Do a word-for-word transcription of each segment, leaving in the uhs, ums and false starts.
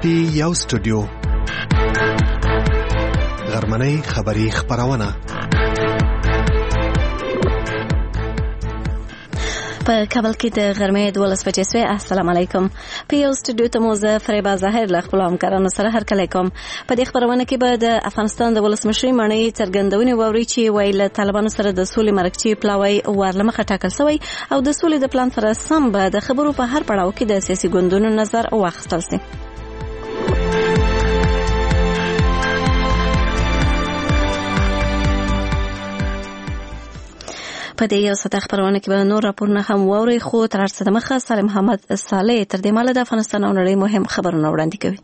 کې یو سټوډیو غرمنۍ خبری خبرونه په کابل کې د غرمې دولس بجې سوې. السلام علیکم. په یو سټوډیو ته مو زه فریبا ظاهر له خپل همکارانو سره هرکلی کوم. په دې خبرونه کې به د افغانستان د ولسمشرۍ ماڼۍ څرګندونې واورئ چې وایي له طالبانو سره د سولې مرکچي پلاوی ورلمخه ټاکل شوی او د سولې د پلان سره سم به د خبرو په هر پړاو کې د سیاسي ګوندونو نظر واخیستل شي. په دې یو ساعت خبرونه کې به نور راپورونه هم واوري، خو تر څه د مخه سالم محمد صالح تر دې ماله د افغانستان او نړۍ مهم خبرونه وړاندې کوي.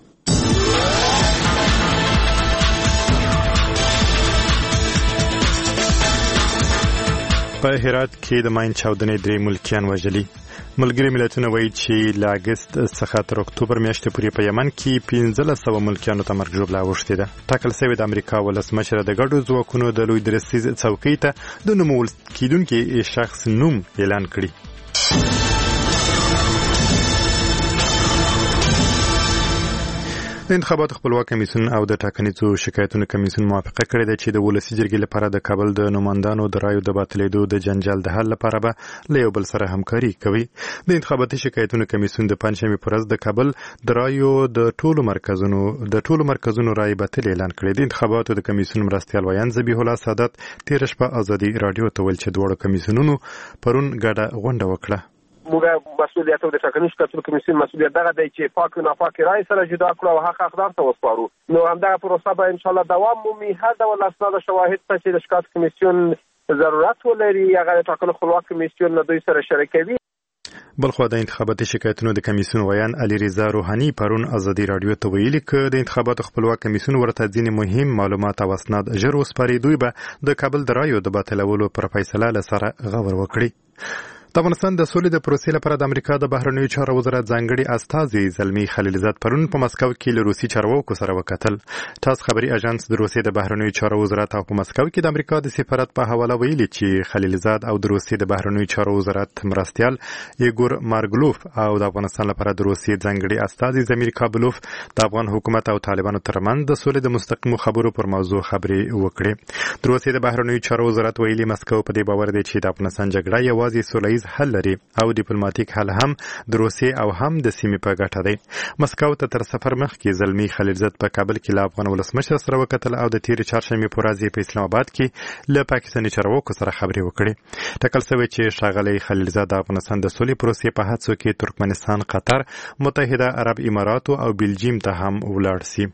په هرات کې د ماین چاودنې درې ملکیان وژلي. ملګري ملتونه وایي چې له اګست څخه تر اکتوبر میاشتې پورې په یمن کې پنځلس سوه ملکیانو ته مرګ ژوبله اوښتې ده. ټاکل شوې د امریکا ولسمشر د ګډو ځواکونو د لوی درستیز څوکۍ ته د نومول کېدونکي شخص نوم اعلان کړي. د انتخاباتو خپلواک کمیسیون او د ټاکنیزو شکایتونو کمیسیون موافقه کړې ده چې د ولسي جرګې لپاره د کابل د نوماندانو د رایو د باطلېدو د جنجال د حل لپاره به له یو بل سره همکاري کوي. د انتخاباتي شکایتونو کمیسیون د پنجشنبې په ورځ د کابل د رایو د ټولو مرکزونو د ټولو مرکزونو رای باطل اعلان کړی. د انتخاباتو د کمیسیون مرستیال ویان ذبیح الله سادات تېره شپه ازادي راډیو ته ویل چې دواړو کمیسیونونو پرون ګډه غونډه وکړه. موږ مسؤلیت او د ټاکنیز شکایتونو کمیسیون مسؤلیت دغه دی چې پاک او ناپاک رای سره جدا کړو او حق حقدار ته وسپارو. نو همدغه پروسه به ان شاء الله دوام مومي. هر ډول اسناد او شواهد چې د شکایت کمیسیون ضرورت ولري هغه د ټاکنو خپلواک کمیسیون نه دوی سره شریکوي. بلخو د انتخاباتي شکایتونو د کمیسیون ویان علي رضا روحاني پرون ازادي راډیو ته ویلي چې د انتخاباتو خپلواک کمیسیون ورته ځینې مهم معلومات او اسناد ژر وسپاري. دوی به د کابل د رایو د باطلولو پر فیصله له سره غور وکړي. د افغانستان د سولې د پروسې لپاره د امریکا د بهرنیو چارو وزارت ځانګړي استازي زلمي خلیلزاد پرون په مسکو کې له روسي چارواکو سره وکتل. تاس خبري اژانس د روسي د بهرنیو چارو وزارت او په مسکو کې د امریکا د سفارت په حواله ویلي چې خلیلزاد او د روسي د بهرنیو چارو وزارت مرستیال ایګور مارګلوف او د افغانستان لپاره د روسي ځانګړي استازي زمیر کابلوف د افغان حکومت او طالبانو ترمنځ د سولې د مستقیمو خبرو پر موضوع خبري وکړي. د روسي د بهرنیو چارو وزارت ویلي مسکو په دې باور دی چې د افغانستان جګړه یوازې سولهییز حل لري او ډیپلوماټیک حل هم د روسیې او هم د سیمې په ګټه دی. مسکو ته تر سفر مخکې زلمي خلیلزاد په کابل کې له افغان ولسمشر سره وکتل او د تیرې چهارشنبې په ورځ په اسلام آباد کې له پاکستاني چارواکو سره خبرې وکړې. ټاکل شوی چې ښاغلی خلیلزاد د افغانستان د سولې پروسې په هڅو کې ترکمنستان، قطر، متحده عرب اماراتو او بلجیم ته هم ولاړ شي.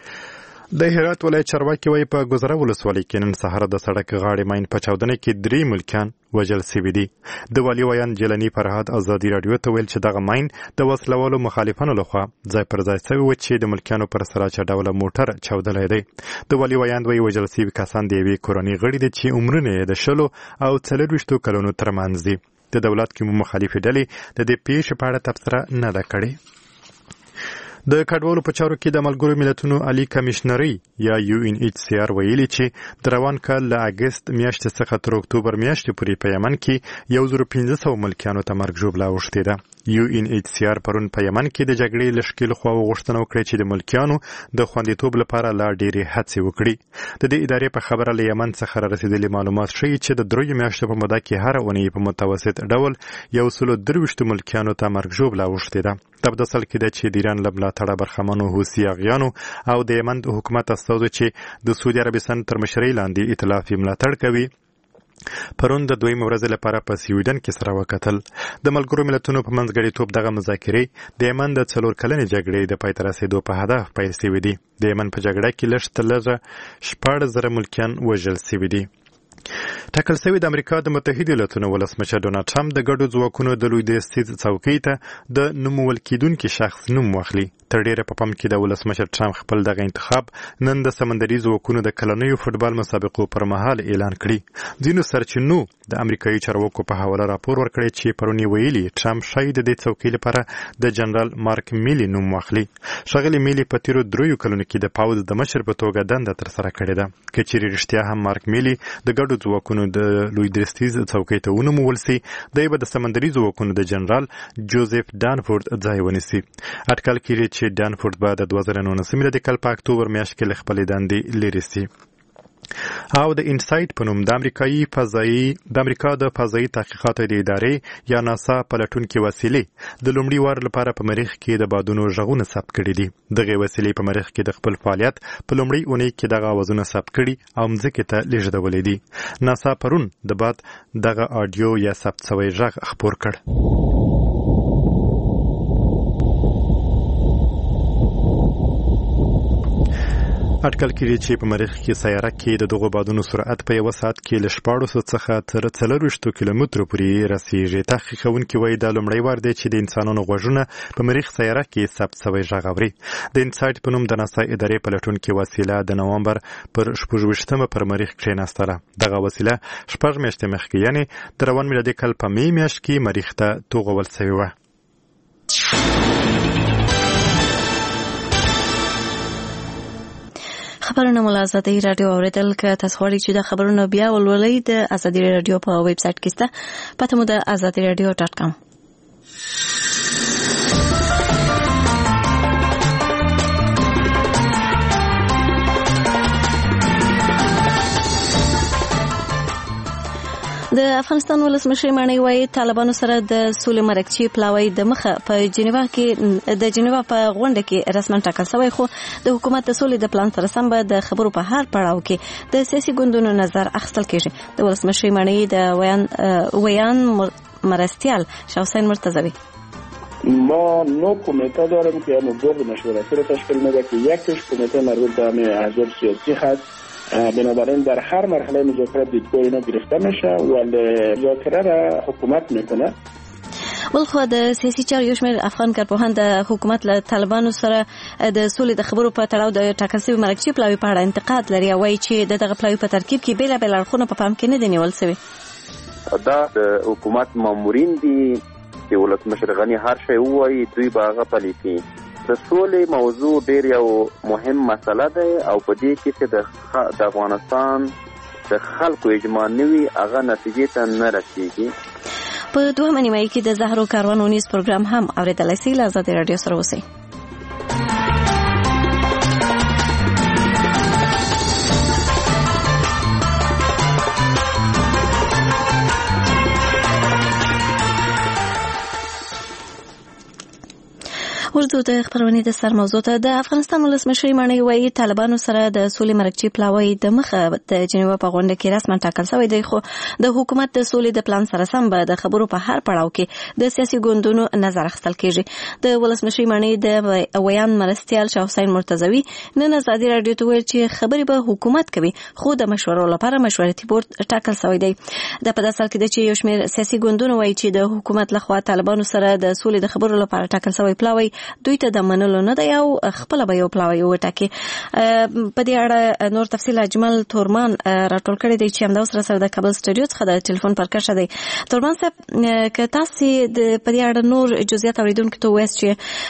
د هرات ولایت چارواکي وایي په ګذره ولسوالۍ کې نن سهار د سړک غاړې ماین په چاودنه کې درې ملکیان وژل شوي دي. د والي ویان جلنی فرهاد ازادي راډیو ته ویل چې دغه ماین د وسلوالو مخالفانو لخوا ځای پر ځای شوی و چې د ملکیانو پر سراچه ډوله موټر چاودلی دی. د والي ویان وایي وژل شوي کسان د یوې کورنۍ غړي دي چې عمرونه یې د شلو او څلرویشتو کلونو ترمنځ دي. د دولت کې مخالفې ډلې د دې پیښې په اړه تبصره نه ده کړې. د کډوالو په چارو کې د ملګرو ملتونو عالی کمشنري یا یو ان ایچ سی آر ویلي چې د روان کال له اګست میاشتې څخه تر اکتوبر میاشتې پورې په یمن کې یو زر پنځه سوه ملکیانو ته مرګ ژوبله اوښتې ده. یو ان ایچ سی آر پرون په یمن کې د جګړې له ښکېلو خواوو غوښتنه وکړه چې د ملکیانو د خوندیتوب لپاره لا ډېرې هڅې وکړي. د دې ادارې په خبره له یمن څخه را رسېدلي معلومات ښیي چې د دریو میاشتو په موده کې هره اونۍ په متوسط ډول یو سلو درویشتو ملکیانو ته مرګ ژوبله اوښتې ده. تب د اصل کې ده چې د ایران له ملاتړه برخمنو حوثي اغیانو او د یمن د حکومت استازو چې د سعودي عربستان تر مشرۍ لاندې ائتلاف یې ملاتړ کوي پرون د دویمې ورځې لپاره په سویډن کې سره وکتل. د ملګرو ملتونو په منځګړیتوب دغه مذاکرې د یمن د څلور کلنې جګړې د پای ته رسېدو په هدف پیل شوې دي. د یمن په جګړه کې لږ تر لږه شپاړس زره ملکیان وژل شوي دي. ټاکل شوی د امریکا د متحده ایالاتونو ولسمشر ډونالډ ټرمپ د ګډو ځواکونو د لوی درستیز څوکۍ ته د نومول کېدونکي شخص نوم واخلي. تر ډیره په پام کې د ولسمشر ټرمپ خپل دغه انتخاب نن د سمندري ځواکونو د کلنیو فوټبال مسابقو پر مهال اعلان کړي. ځینو سرچینو د امریکایي چارواکو په حواله راپور ورکړی چې پرون یې ویلي ټرمپ شاید د دې څوکۍ لپاره د جنرال مارک میلي نوم واخلي. ښاغلي میلي په تیرو دریو کلونو کې د پاوځ د مشر په توګه دنده ترسره کړې ده. که چیرې رښتیا هم مارک میلي د ګډو ګډو ځواکونو د لوی درستیز څوکۍ ته ونومول سي. دی به د سمندري ځواکونو د جنرال جوزف ډانفورد ځای ونیسي. اټکل کېږي چې ډانفورد به د دوه زره نولسم د کال په اکتوبر میاشت کې له خپلې دندې لرې سي. او د انسایټ په نوم د امریکایي فضایي د امریکا د فضایي تحقیقاتو د ادارې یا ناسا پلټونکې وسیلې د لومړي وار لپاره په مریخ کې د بادونو غږونه ثبت کړي دي. دغه وسیلې په مریخ کې د خپل فعالیت په لومړي اونۍ کې دغه اوازونه ثبت کړي او مځکې ته لیږدولې دي. ناسا پرون د باد دغه آډیو یا ثبت شوی غږ خپور کړ. اټکل کېږي چې په مریخ کې سیاره کې د دغو بادونو سرعت په یو ساعت کې له شپاړسو څخه تر څلورویشتو کیلومترو پورې رسیږي. تحقیقونکي وایي دا لومړی وار دی چې د انسانانو غوږونه په مریخ سیاره کې ثبت شوی غږ اوري. د انسایټ په نوم د ناسا ادارې پلټونکې وسیله د نومبر پر شپږویشتمه پر مریخ کښېناستله. دغه وسیله شپږ میاشتې مخکې یعنې د روان میلادي کال په می میاشت کې مریخ ته توغول شوې وه. خبرونه مو له ازادي راډیو اوریدل. که تاسو غواړئ چې د خبرونو بیا ولولئ د ازادي راډیو په ویب سایټ کې سته، پته مو د ازادي راډیو ډاټ کام. د افغانستان ولسمشر مانی وایي طالبانو سره د سولې مرکچی پلاوی د مخه په جنیوا کې د جنیوا په غونډه کې رسما ټاکل شوی، خو د حکومت د سولې د پلان سره سم به د خبرو په هر پړاو کې د سیاسي ګوندونو نظر اخیستل کېږي. د ولسمشر مانی د ویان ویان مرستیال شاه حسین مرتضوی: ما نو کمیته داریم که همون بورد مشورتی رو تشکیل میده که یکیش کمیته مربوط به همه احزاب سیاسی هست. بنابراین در هر مرحله مذاکرات دیدگاه اینا گرفته میشه ولی مذاکره را حکومت میکنه. ولخوا د سیاسي چارو یو شمېر افغان کارپوهان د حکومت له طالبانو سره د سولې د خبرو په تړاو د ټاکل شوي مرکچي پلاوي په اړه انتقاد لري او وایي چې د دغه پلاوي په ترکیب کې بېلابېل اړخونه په پام کې نه دي نیول شوي. دا د حکومت مامورین دي چې ولسمشر غني هر شی ووایي دوی به هغه پلي کوي. د سولې موضوع ډېر یو مهم مسله ده او په دې کې چې د د افغانستان د خلکو اجماع نه وي هغه نتیجې ته نه رسېږي. په دوهمه نیمایي کې د زهرو کاروان ونیز پروګرام هم اورېدلی سئ. له ازادي راډیو سره اوسئ. ورځو د خبرونې د سر موضوع ته د افغانستان ولسمشر مانی وایي طالبانو سره د سولې مرکچي پلاوی د مخه د جنیوا په غونډه کې رسما ټاکل شوی دی، خو د حکومت د سولې د پلان سره سم به د خبرو په هر پړاو کې د سیاسي ګوندونو نظر اخیستل کېږي. د ولسمشر مانی د ویان مرستیال شاه حسین مرتضوی نن ازادي راډیو ته ویل چې خبرې به حکومت کوي خو د مشورو لپاره مشورتي بورډ ټاکل شوی دی. د په داسې حال کې د چې یو شمېر سیاسي ګوندونو وایي چې د حکومت لخوا طالبانو سره د سولې د خبرو لپاره ټاکل شوی پلاوی دوی ته د منلو نه دی او خپل به یو پلاوی وټاکي. په دې اړه نور تفصیل اجمل تورمان راټول کړی دی چې همدا سره سره د کابل سټوډیو څخه د ټلیفون پر کښه دی. تورمان صاحب که تاسو د په دې اړه نور جزئیات اوریدونکو ته وایئ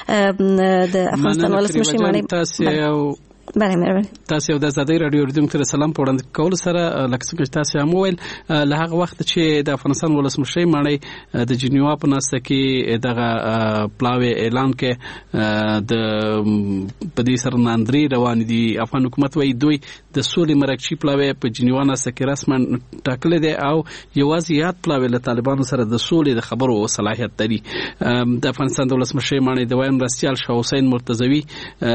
چې د افغانستان ولسمشر مانی تاسو بله مهرباني تاسو د ازادي راډیو اوریدونکو ته سلام په وړاندې کول سره لکه څنګه تاسو هم وویل له هغه وخت چې د افغانستان ولسمشر مانی د جنیوا په ناسته کې دغه پلاوی اعلان کې د پدې سره ناندري روان دي. افغان حکومت وايي دوی د سولې مرکچي پلاوی په جنیوا ناسته کې رسما ټاکل دي او یوازې یاد پلاوی له طالبانو سره د سولې د خبرو صلاحیت لري. د افغانستان ولسمشر مانی د ویان مرستیال شاه حسین مرتضوی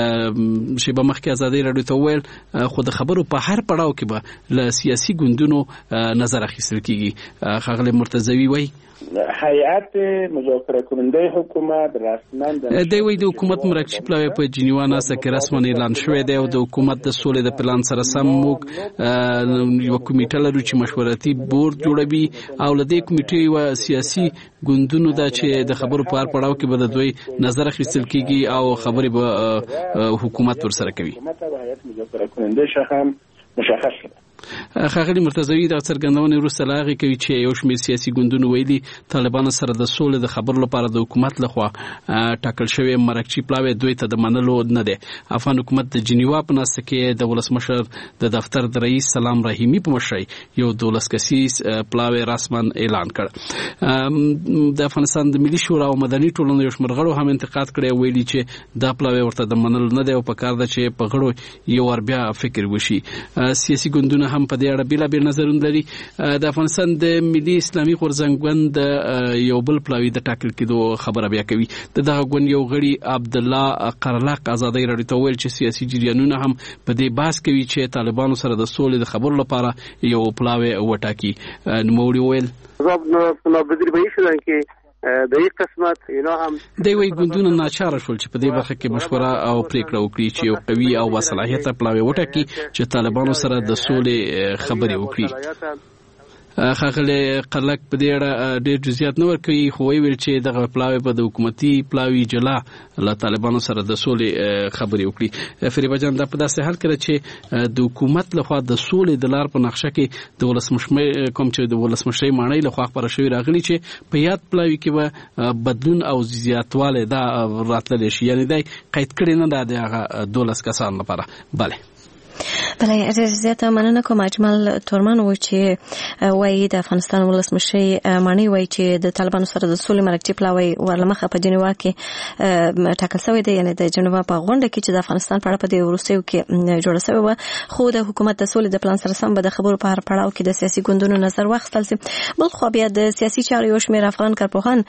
شیبه مخکې ازادي راډیو ته ویل خو د خبرو په هر پړاو کې به له سیاسي ګوندونو نظر اخیستل کیږي. ښاغلی مرتضوی وایي هیئت مذاکره کننده حکومت رسما د وی د حکومت مرکچي پلاوی په جنیوا ناسته کې رسما اعلان شوی دی او د حکومت د سولې د پلان سره سم موږ یو کمیټه لرو چې مشورتي بورډ جوړوي او له دې کمیټې یو سیاسي ګوندونو دا چې د خبرو په هر پړاو کې به د دوی نظر اخیستل کیږي او خبرې به حکومت ورسره کوي. حکومت او هیئت مذاکره کننده هم مشخص شده. ښاغلي مرتضوي د څرګندونې وروسته لاغي کوي چې یو شمېر سیاسي ګوندونو ویلي طالبانو سره د سولې د خبرو لپاره د حکومت لخوا ټاکل شوی مرکچی پلاوی دوی ته د منلو نه دی. افغان حکومت د جنیوا په ناسته کې د ولسمشر د دفتر د رئیس سلام رحیمی په مشرۍ یو دولس کسیز پلاوی رسما اعلان کړ. د افغانستان د ملي شورا او مدني ټولنې یو شمېر غړو هم انتقاد کړی، ویلي چې دا پلاوی ورته د منلو نه دی او په کار ده چې په غړو یو ور بیا فکر وشي. سیاسي ګوندونه هم په دې اړه بیلابیل نظرونه لري. د افغانستان د ملي اسلامي غورځنګ ګوند یو بل پلاوی د ټاکل کېدو خبره بیا کوي. د دغه ګوند یو غړي عبدالله قرلق ازادي راډیو ته ویل چې سیاسي جریانونه هم په دې بحث کوي چې طالبانو سره د سولې د خبرو لپاره یو پلاوی وټاکي. نوموړي ویل زه نو بدر به شو چې د یو قسمت اینا هم دوی وی ګوندونه ناچاره شول چې په دې برخه کې مشوره او پریکړه وکړي چې یو قوي او باصلاحیته پلاوی وټاکي چې طالبانو سره د سولې خبرې وکړي. ښاغلي قرلق په دې اړه ډېر جزئیات نه ورکوي، خو ویل چې دغه پلاوی په د حکومتي پلاوی جلا له طالبانو سره د سولې خبرې وکړي. فریبه جان دا په داسې حال کې چې د حکومت لخوا د سولې د لار په نقشه کې د ولسمشر کوم چې د ولسمشر مانای لخوا خبره شوی راغلی چې په یاد پلاوی کې به بدلون او زیاتواله دا راتللی شي، یعنی دا قید کړي نه د هغه دولس کسان لپاره. بله بله زیاته مننه کوم. اجمل تورمان و چې وایي د افغانستان ولسمشر مانی وایي چې د طالبانو سره د سولې مرکچی پلاوی ورلمخه په جنیوا کې ټاکل شوی دی، یعنی د جنیوا په غونډه کې چې د افغانستان په اړه په دې وروستیو کې جوړه شوې وه، خو د حکومت د سولې د پلان سره سم به د خبرو په هر پړاو کې د سیاسي ګوندونو نظر واخیستل شي. بل خو بیا د سیاسي چارو یو شمېر افغان کارپوهان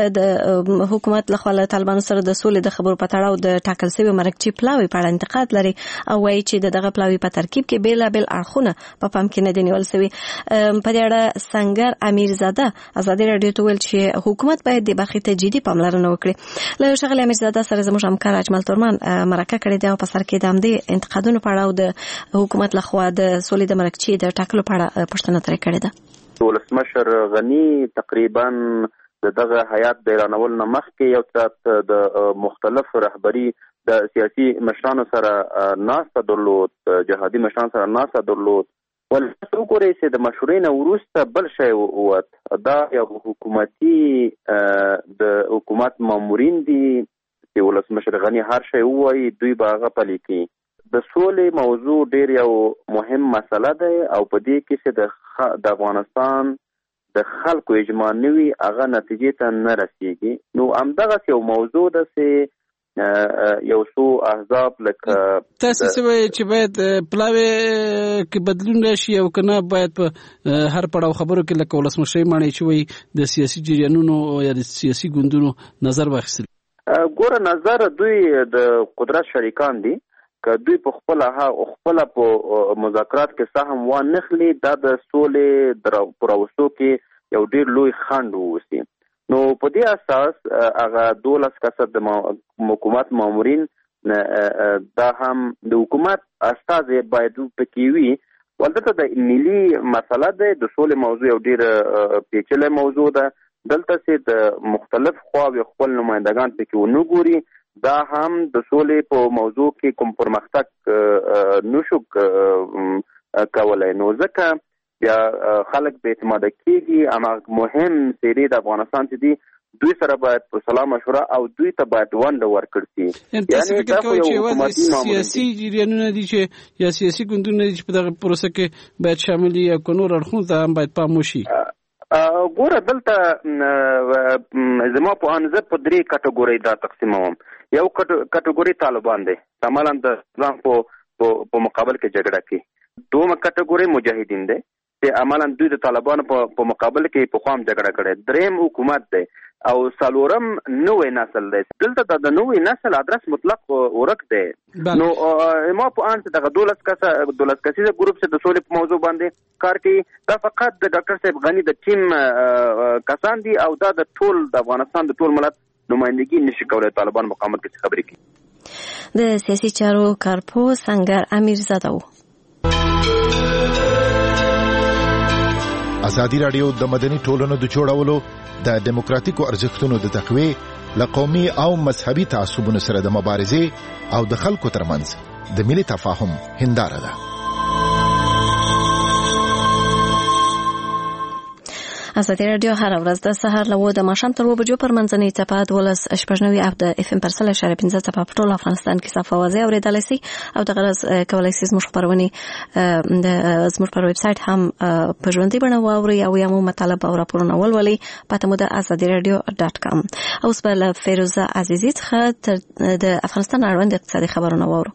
د حکومت لخوا له طالبانو سره د سولې د خبرو په تړاو د ټاکل شوی مرکچی پلاوی په اړه انتقاد لري او وایي چې د دغه پلاوی په ترکیب کې بیلابیل اړخونه په پام کې نه دي نیول شوي. په دې اړه سنگر امیرزاده ازادي راډیو ته ویل چې حکومت باید د برخې ته جدي پاملرنه وکړي. له ښاغلي امیرزاده سره زموږ همکار اجمل تورمان مرکه کړې ده او په سر کې د همدې انتقادونو په اړه او د حکومت لخوا د سولې د مرکچي د ټاکلو په اړه پوښتنه ترې کړې ده. ولسمشر غني تقریبا دغه حیات د اعلانول نه مخکې یو څه د مختلف رهبری د سیاسي مشرانو سره ناسته درلود، جهادي مشرانو سره ناسته درلود. ولې وګورئ چې د مشورې نه وروسته بل شی ووت، دا یو حکومتي د حکومت مامورین دي چې ولسمشر غني هر شی ووایي دوی به هغه پلي کوي. د سولې موضوع ډېر یو مهم مسله ده او په دې کې چې د د افغانستان د خلکو اجماع نوي هغه نتیجې ته نه رسیږي. نو همدغه یو موضوع ده چې یو څو احزاب لکه تاسو څه وایي چې باید پلاوی کې بدلون راشي او کنه باید په هر پړاو خبرو کې لکه ولسمشر مانی چې وایي د سیاسي جریانونو یا د سیاسي ګوندونو نظر واخیستل؟ ګوره نظر دوی د قدرت شریکان دي، که دوی په خپل خپل په مذاکرات کې سهم وانخلي دا د سولې د پروسو کې یو ډیر لوی خنډ ووسی. نو په دې اساس هغه دولس کسه د حکومت مامورین دا هم د حکومت استازي باید پکې وي. ولته د ملي مسله ده، د سولې موضوع یو ډیر پیچلې موضوع ده. دلته چې د مختلف خواوې خپل نمائندگان پکې ونه ګوري، دا هم د سولې په موضوع کې کوم پرمختګ نشو کولای. نو ځکه بیا خلک به اعتماد کېږي. اما مهم سری د افغانستان چې دی دوی سره باید په سلام مشوره او دوی ته باید ونډه ورکړل شي. یعنی دا یو حکومتي سیاسي جریانونه دي چې یا سیاسي ګوندونه دي چې په دغه پروسه کې باید شامل یا کونور اړخونه ته هم باید پام وشي. ګوره دلته زما په انزه په درې کټګورۍ دا تقسیموم. یو کټګوري طالبان دي، عملاً د اسلام په مقابل کې جګړه کوي. دومره کټګوري مجاهدین دي چې عملاً دوی د طالبانو په مقابل کې په خام جګړه کړي. دریم حکومت دی او څلورم نوې نسل دی. دلته د نوې نسل ادرس مطلق ورک دی. نو ما په ان دغه دولس کسه دولس کسیزه ګروپ چې د سولې په موضوع باندې کار کوي، دا فقط د ډاکټر صاحب غني د ټیم کسان دي او دا د ټول د افغانستان د ټول ملت نمائندګي نشي کولای طالبان مقاومت کې خبرې کوي. د سیاسي چارو کارپو سنگر امیرزاده و. ازادي راډیو د مدني ټولنو د جوړولو د دیموکراتیکو ارزښتونو د تقویې لقومي او مذهبي تعصبونو سره د مبارزې او د خلکو ترمنځ د ملي تفاهم هنداره ده. ازادي رادیو هر ورځ د سهار له و د ماښام تر و بجو پر منځنۍ څپه دولس شپږ نوي اف د اف ام پر سل اشاره پنځه څپه په ټول افغانستان کې صفه وازي اورېدلای شي او د غرض کولای شي زموږ خبرونه د زموږ پر ویب سټ هم په ژوندۍ بڼه واوري او یا مو مطلب او راپورونه ولولي پته مو د ازادي رادیو ډاټ کام. اوس بل فیروزه عزیزی څخه د افغانستان اړوند اقتصادي خبرونه واورو.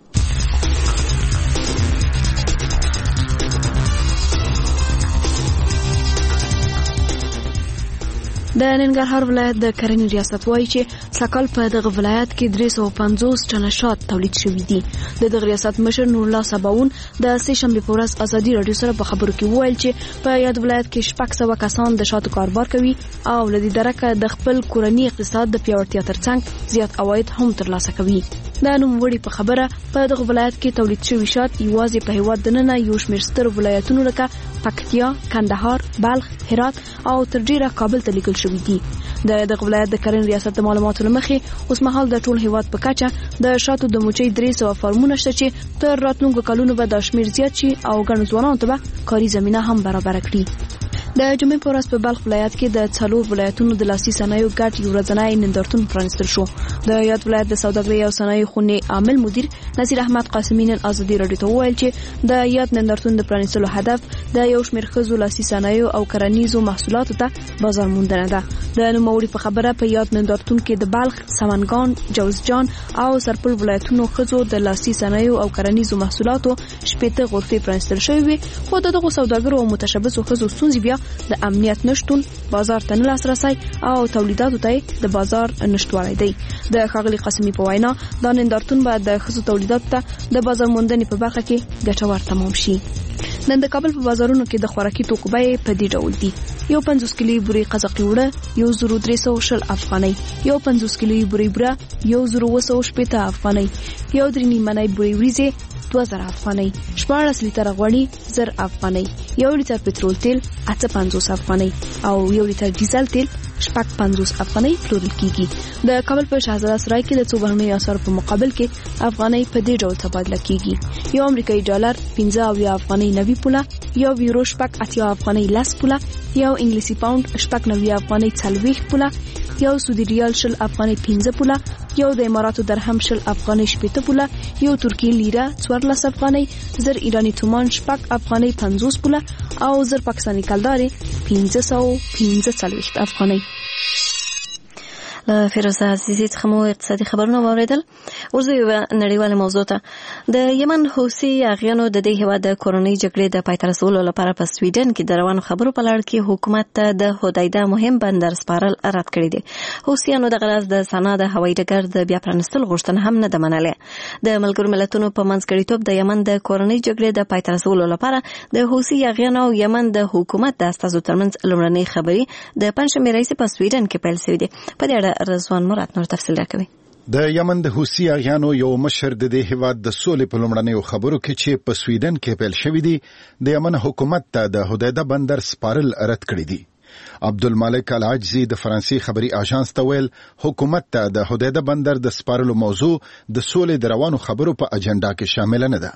د ننګرهار ولایت د کرنې ریاست وایي چې سکل په دغه ولایت کې درې سوه پنځوس ټنه شات تولید شوي دي. د دغه ریاست مشر نور الله سباون د سه شنبې په ورځ ازادي رادیو سره په خبرو کې وویل چې په یاد ولایت کې شپږ سوه کسان د شاتو کاروبار کوي او له دې درکه د خپل کورني اقتصاد د پیاوړتیا ترڅنګ زیات عواید هم ترلاسه کوي. د نوموړي په خبره په دغه ولایت کې تولید شوي شات یوازې په هیواد دننه یو شمېر ستر ولایتونو لکه پکتیا، کندهار، بلخ، هرات او تر ډیره کابل ته لیږل شوي دي. د دغه ولایت د کرنې ریاست د معلوماتو لمخې اوس مهال د ټول هیواد په کچه د شاتو د موچۍ درې سوه فارمونه شته چې تر راتلونکو کلونو به دا شمېر زیات شي او ګڼو ځوانانو ته به کاري زمینه هم برابره کړي. د جمعې په ورځ په بلخ ولایت کې د څلور ولایتونو د لاسي صنایعو ګډ یو ورځنی نندارتون پرانیستل شو. د یاد ولایت د سوداګرۍ او صنایعو خونې عامل مدیر نصیر احمد قاسمي نن ازادي رادیو ته وویل چې د یاد نندارتون د پرانیستلو هدف د یو شمېر ښځو لاسي صنایعو او کرنیزو محصولاتو ته بازار موندنه ده. د نوموړي په خبره په یاد نندارتون کې د بلخ، سمنګان، جوزجان او سرپل ولایتونو ښځو د لاسي صنایعو او کرنیزو محصولاتو شپېته غرفې پرانیستل شوې وي، خو د دغو سوداګرو او متشبثو ښځو ستونزې بیا د امنیت نشټون، بازار ته نه لاسرسی او تولیداتو ته د بازار نشټوالی دی. د ښاغلي قاسمي په وینا دا نندارتون به د ښځو تولیداتو ته د بازار موندنې په برخه کې ګټور تمام شي. نن د کابل په بازارونو کې د خوراکي توکو بیې په دې ډول دي: یو پنځوس کیلویي بورې قزقي وړه یو زر درې سوه شل افغانۍ، یو پنځوس کیلویي بورې بوره یو زر اووه سوه شپېته افغانۍ، یو درې نیم منۍ بورې وریځې دوه زره افغانۍ، شپاړس لیتره غوړي زر افغانۍ، یو لیتر پټرول تیل اته پنځوس افغانۍ او یو لیتر ډیزل تیل شپږ پنځوس افغانۍ پلورل کیږي. د کابل په شهزاده سرای کې د څو بهرنیو اسعارو په مقابل کې افغانۍ په دې ډول تبادله کیږي: یو امریکایي ډالر پنځه اویا افغانۍ نوي پوله، یو یورو شپږ اتیا افغانۍ لس پوله، یو انګلیسي پاوند شپږ نوي افغانۍ څلوېښت پوله، یو سعودي ریال شل افغانۍ پنځه پوله، یو د اماراتو درهم شل افغانۍ شپېته پوله، یو ترکیې لیره څوارلس افغانۍ، زر ایراني تومان شپږ افغانۍ پنځوس پوله او زر پاکستاني کلدارې پنځه سوه پنځه څلوېښت افغانۍ. له فیروزه عزیزی څخه مو اقتصادي خبرونه واوریدل. اوس یوه نړیواله موضوع ته. د یمن حوثي اغیانو د دې هیواد د کورنۍ جګړې د پای ته رسولو لپاره په سویډن کې د روانو خبرو په لړ کې حکومت ته د هدایده مهم بندر سپارل رد کړي دي. حوثیانو دغه راز د سنا د هوایي ډګر د بیا پرانیستلو غوښتنه هم نه ده منلې. د ملګرو ملتونو په منځګړیتوب د یمن د کورنۍ جګړې د پای ته رسولو لپاره د حوثي اغیانو او یمن د حکومت د استازو ترمنځ لومړنۍ خبرې د پنجشنبې راهیسې په سویډن کې پیل شوې دي. په دې اړه رضوان مراد نور تفصیل راکوي. د یمن د حوثي اغیانو یو مشر د دې هیواد د سولې په لومړنیو خبرو کې چې په سویډن کې پیل شوې دي د یمن حکومت ته د هدایده بندر سپارل رد کړي دي. عبدالمالک العجزي د فرانسې خبري اژانس ته ویل حکومت ته د هدایده بندر د سپارلو موضوع د سولې د روانو خبرو په اجنډا کې شامل نه ده.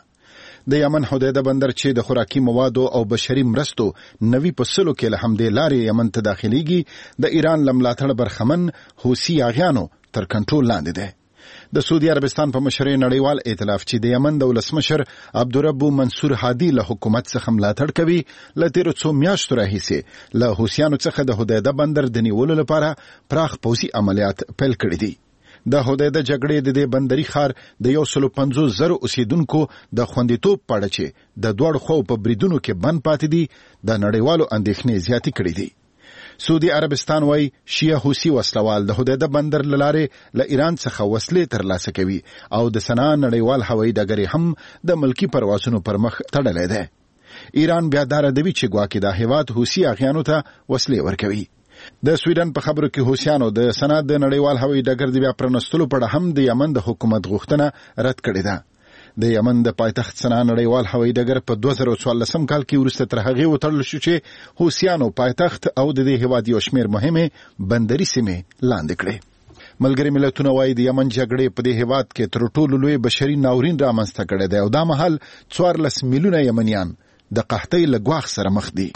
د یمن هدایده بندر چې د خوراکي موادو او بشري مرستو نوي په سلو کې له همدې لارې یمن ته داخليږي د ایران له ملاتړ برخمن حوثي اغیانو تر کنټرول لاندې ده. د سعودي عربستان په مشرۍ نړیوال ائتلاف چې د یمن د ولسمشر عبدالرب منصور هادي له حکومت څخه ملاتړ کوي له تیرو څو میاشتو راهیسې له حوثیانو څخه د هدایده بندر د نیولو لپاره پراخ پوځي عملیات پیل کړي دي. د هدایده جګړې د دې بندري ښار د یو سلو پنځوس زرو اوسیدونکو د خوندیتوب په اړه چې د دواړو خواو په بریدونو کې بند پاتې دي د نړیوالو اندېښنې زیاتې کړې دي. سعودي عربستان وايي شیعه حوثي وسلوال د هدایده بندر له لارې له ایران څخه وسلې ترلاسه کوي او د سنا نړیوال هوایي ډګر هم د ملکی پروازونو پر مخ تړلی دی. ایران بیا دا ردوي چې ګواکې د هیواد حوثي اغیانو ته وسلې ورکوي. د سویډن په خبرو کې حوثیانو د سنا د نړیوال هوایي ډګر د بیا پرانستلو په اړه هم د یمن د حکومت غوښتنه رد کړې ده. د یمن د پایتخت سنا نړیوال هوایي ډګر په دوه زره څوارلسم کال کې وروسته تر هغې وتړل شو چې حوثیانو پایتخت او د دې هیواد یو شمېر مهمې بندري سیمې لاندې کړې. ملګري ملتونه وايي د یمن جګړې په دې هیواد کې تر ټولو لوی بشري ناورین رامنځته کړی دی او دا مهال څوارلس میلیونه یمنیان د قحطۍ له ګواښ سره مخ دي.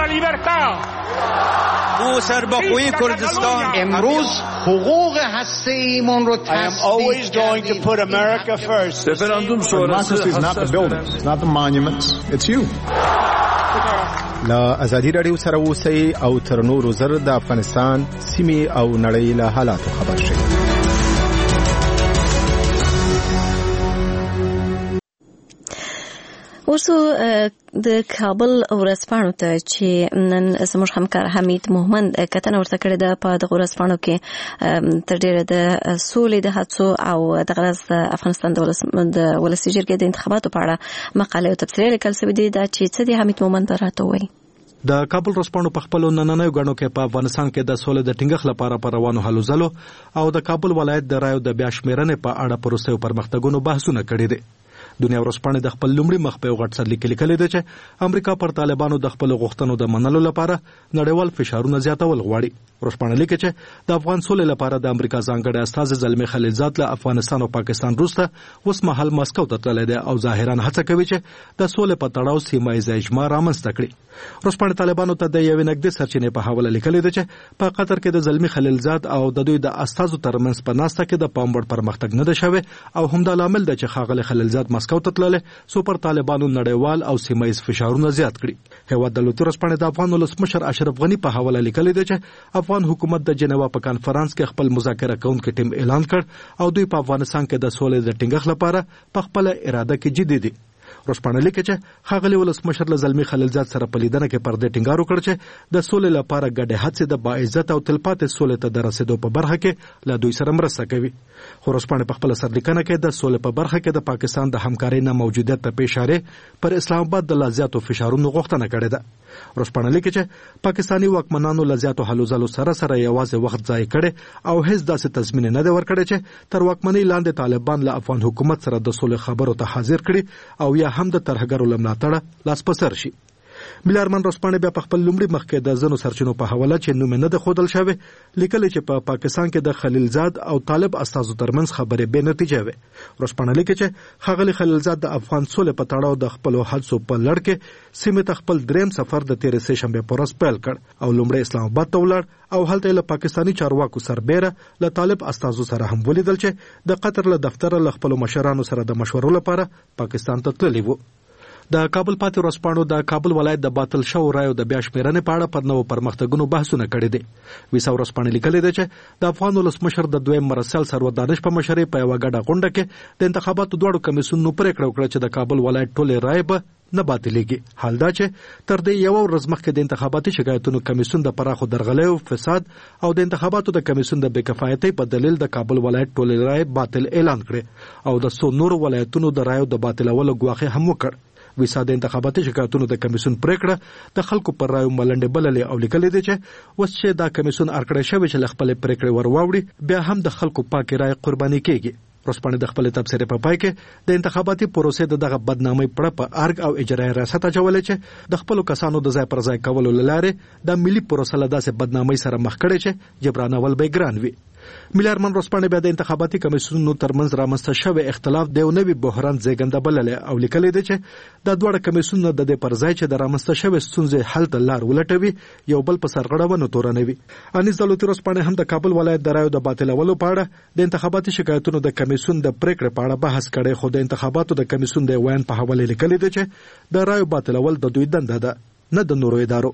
او سربخوی کردستان امروز حقوق هسته‌ایمون رو تثبیت کردیم. رفراندوم شورای is not the buildings, it's not the monuments, it's you. لا ازادي رادیو سره اوسئ او تر نورو زر د افغانستان سیمې او نړۍ له حالاتو خبر شئ. ورسو د کابل ورځپاڼو ته چې نن زموږ همکار حمید محمد کتنه ورته کړې ده په دغه ورځپاڼو کې تر ډیره د سولې د هڅو او د غرض د افغانستان د ولسي جرګې د انتخاباتو په اړه مقاله او تبصره لیکل شوې ده دا چې څه دی حمید محمد راته وایي. د کابل ورځپاڼو په خپل نننۍ غونډو کې په افغانستان کې د سولې د ټینګښت لپاره پر روانو هلو ځلو او د کابل ولایت د رایو د بیا شمیرنې په اړه پروسې پرمختګونو بحثونه کړي دي. دنیا ورځپاڼه د خپل لومړي مخ په غټ سر لیکل کړي دي چې امریکا پر طالبانو د خپل غوښتنو د منلو لپاره نړیوال فشارونه زیاتول غواړي. ورځپاڼه لیکي چې د افغان سولې لپاره د امریکا ځانګړی استازی زلمی خلیلزاد له افغانستان او پاکستان وروسته اوس مهال مسکو ته تللی دی او ظاهرا هڅه کوي چې د سولې په تړاو سیمه ییز اجماع رامنځته کړي. ورځپاڼه طالبانو ته د یوې نږدې سرچینې په حواله لیکلي ده چې په قطر کې د زلمی خلیلزاد او د دوی د استازو ترمنځ په ناسته کې د پام وړ پرمختګ نه ده شوی او همدا لامل ده چې ښاغلی خلیلزاد مسکو ته تللی څو پر طالبانو نړیوال او سیمه ییز فشارونه زیات کړي. هیواد د لوطي ورځپاڼې د افغان ولسمشر اشرف غني په حواله لیکلي ده چې افغان حکومت د جنیوا په کانفرنس کې خپل مذاکره کوونکی ټیم اعلان کړ او دوی په افغانستان کې د سولې د ټینګښت لپاره په خپل اراده کې جدي دي. ورځپاڼه لیکي چې ښاغلی ولسمشر له زلمی خلیلزاد سره په لیدنه کې پر دې ټینګار وکړ چې د سولې لپاره ګډې هڅې د باعزت او تلپاتې سولې ته د رسېدو په برخه کې له دوی سره مرسته کوي. خو ورځپاڼه په خپل سرلیکنه کې د سولې په برخه کې د پاکستان د همکارۍ نه موجودیت ته په اشاره پر اسلام آباد د لا زیاتو فشارونو غوښتنه کړې ده. ورځپاڼه لیکي چې پاکستاني واکمنانو له زیاتو هلو ځلو سره سره یوازې وخت ضایع کړی او هیڅ داسې تضمین نه دی ورکړی چې تر واکمنۍ لاندې طالبان له افغان حکومت سره د سولې خبرو ته حاضر کړي او یا هم د ترهګرو له ملاتړه لاس په سر شي. ملي ارمان ورځپاڼه بیا په خپل لومړي مخ کې د ځینو سرچینو په حواله چې نوم نه ده ښودل شوی لیکلي چې په پاکستان کې د خلیلزاد او طالب استازو ترمنځ خبرې بې نتیجه وې. ورځپاڼه لیکي چې ښاغلی خلیلزاد د افغان سولې په تړاو د خپلو هڅو په لړ کې سیمې ته خپل دریم سفر د تېرې سې شنبې په ورځ پیل کړ او لومړی اسلام آباد ته ولاړ او هلته له پاکستاني چارواکو سربیره له طالب استازو سره هم ولیدل چې د قطر له دفتره له خپلو مشرانو سره د مشورو لپاره پاکستان ته تللی وو. د کابل پاتې ورځپاڼو د کابل ولایت د باطل شوو رایو د بیا شمیرنې په اړه پر نوو پرمختګونو بحثونه کړي دي. ویسا ورځپاڼه لیکلې ده چې د افغان ولسمشر د دویم مرسل سرور دانش په مشرۍ په یوه ګډه غونډه کې د انتخاباتو دواړو کمیسیونونو پرېکړه وکړه چې د کابل ولایت ټولې رایې به نه باطلېږي. حال دا چې تر دې یوه ورځ مخکې د انتخاباتي شکایتونو کمیسیون د پراخو درغلیو فساد او د انتخاباتو د کمیسیون د بې کفایتۍ په دلیل د کابل ولایت ټولې رایې باطل اعلان کړې او د څو نورو ولایتونو د رایو د باطلولو ګواښ هم وکړ. ویسا د انتخاباتي شکایتونو د کمیسیون پریکړه د خلکو پر رایو ملنډې بللې او لیکلې دي چې اوس چې دا کمیسیون ارکړی شوی چې له خپلې پریکړې ور واوړي بیا هم د خلکو پاکې رایې قرباني کیږي. ورځپاڼه د خپل تبصرې په پای کې د انتخاباتي پروسې د دغه بدنامۍ پړه په ارګ او اجرایي ریاست اچولې چې د خپلو کسانو د ځای پر ځای کولو له لارې د ملي پروسه له داسې بدنامۍ سره مخ کړې چې جبرانول به ګران وي. ملي ارمان ورځپاڼه بیا د انتخاباتي کمیسیونونو ترمنځ رامنځته شوی اختلاف د یو نوي بحران زېږنده بللې او لیکلې ده چې دا دواړه کمیسیونونه د دې پر ځای چې د رامنځته شوې ستونزې حل ته لار ولټوي یو بل په سرغړونه تورنوي. انیس دولتي ورځپاڼه هم د کابل ولایت د رایو د باطلولو په اړه د انتخاباتي شکایتونو د کمیسیون د پریکړې په اړه بحث کړی خو د انتخاباتو د کمیسیون د ویان په حواله لیکلې ده چې د رایو باطلول د دوی دنده ده نه د نورو ادارو.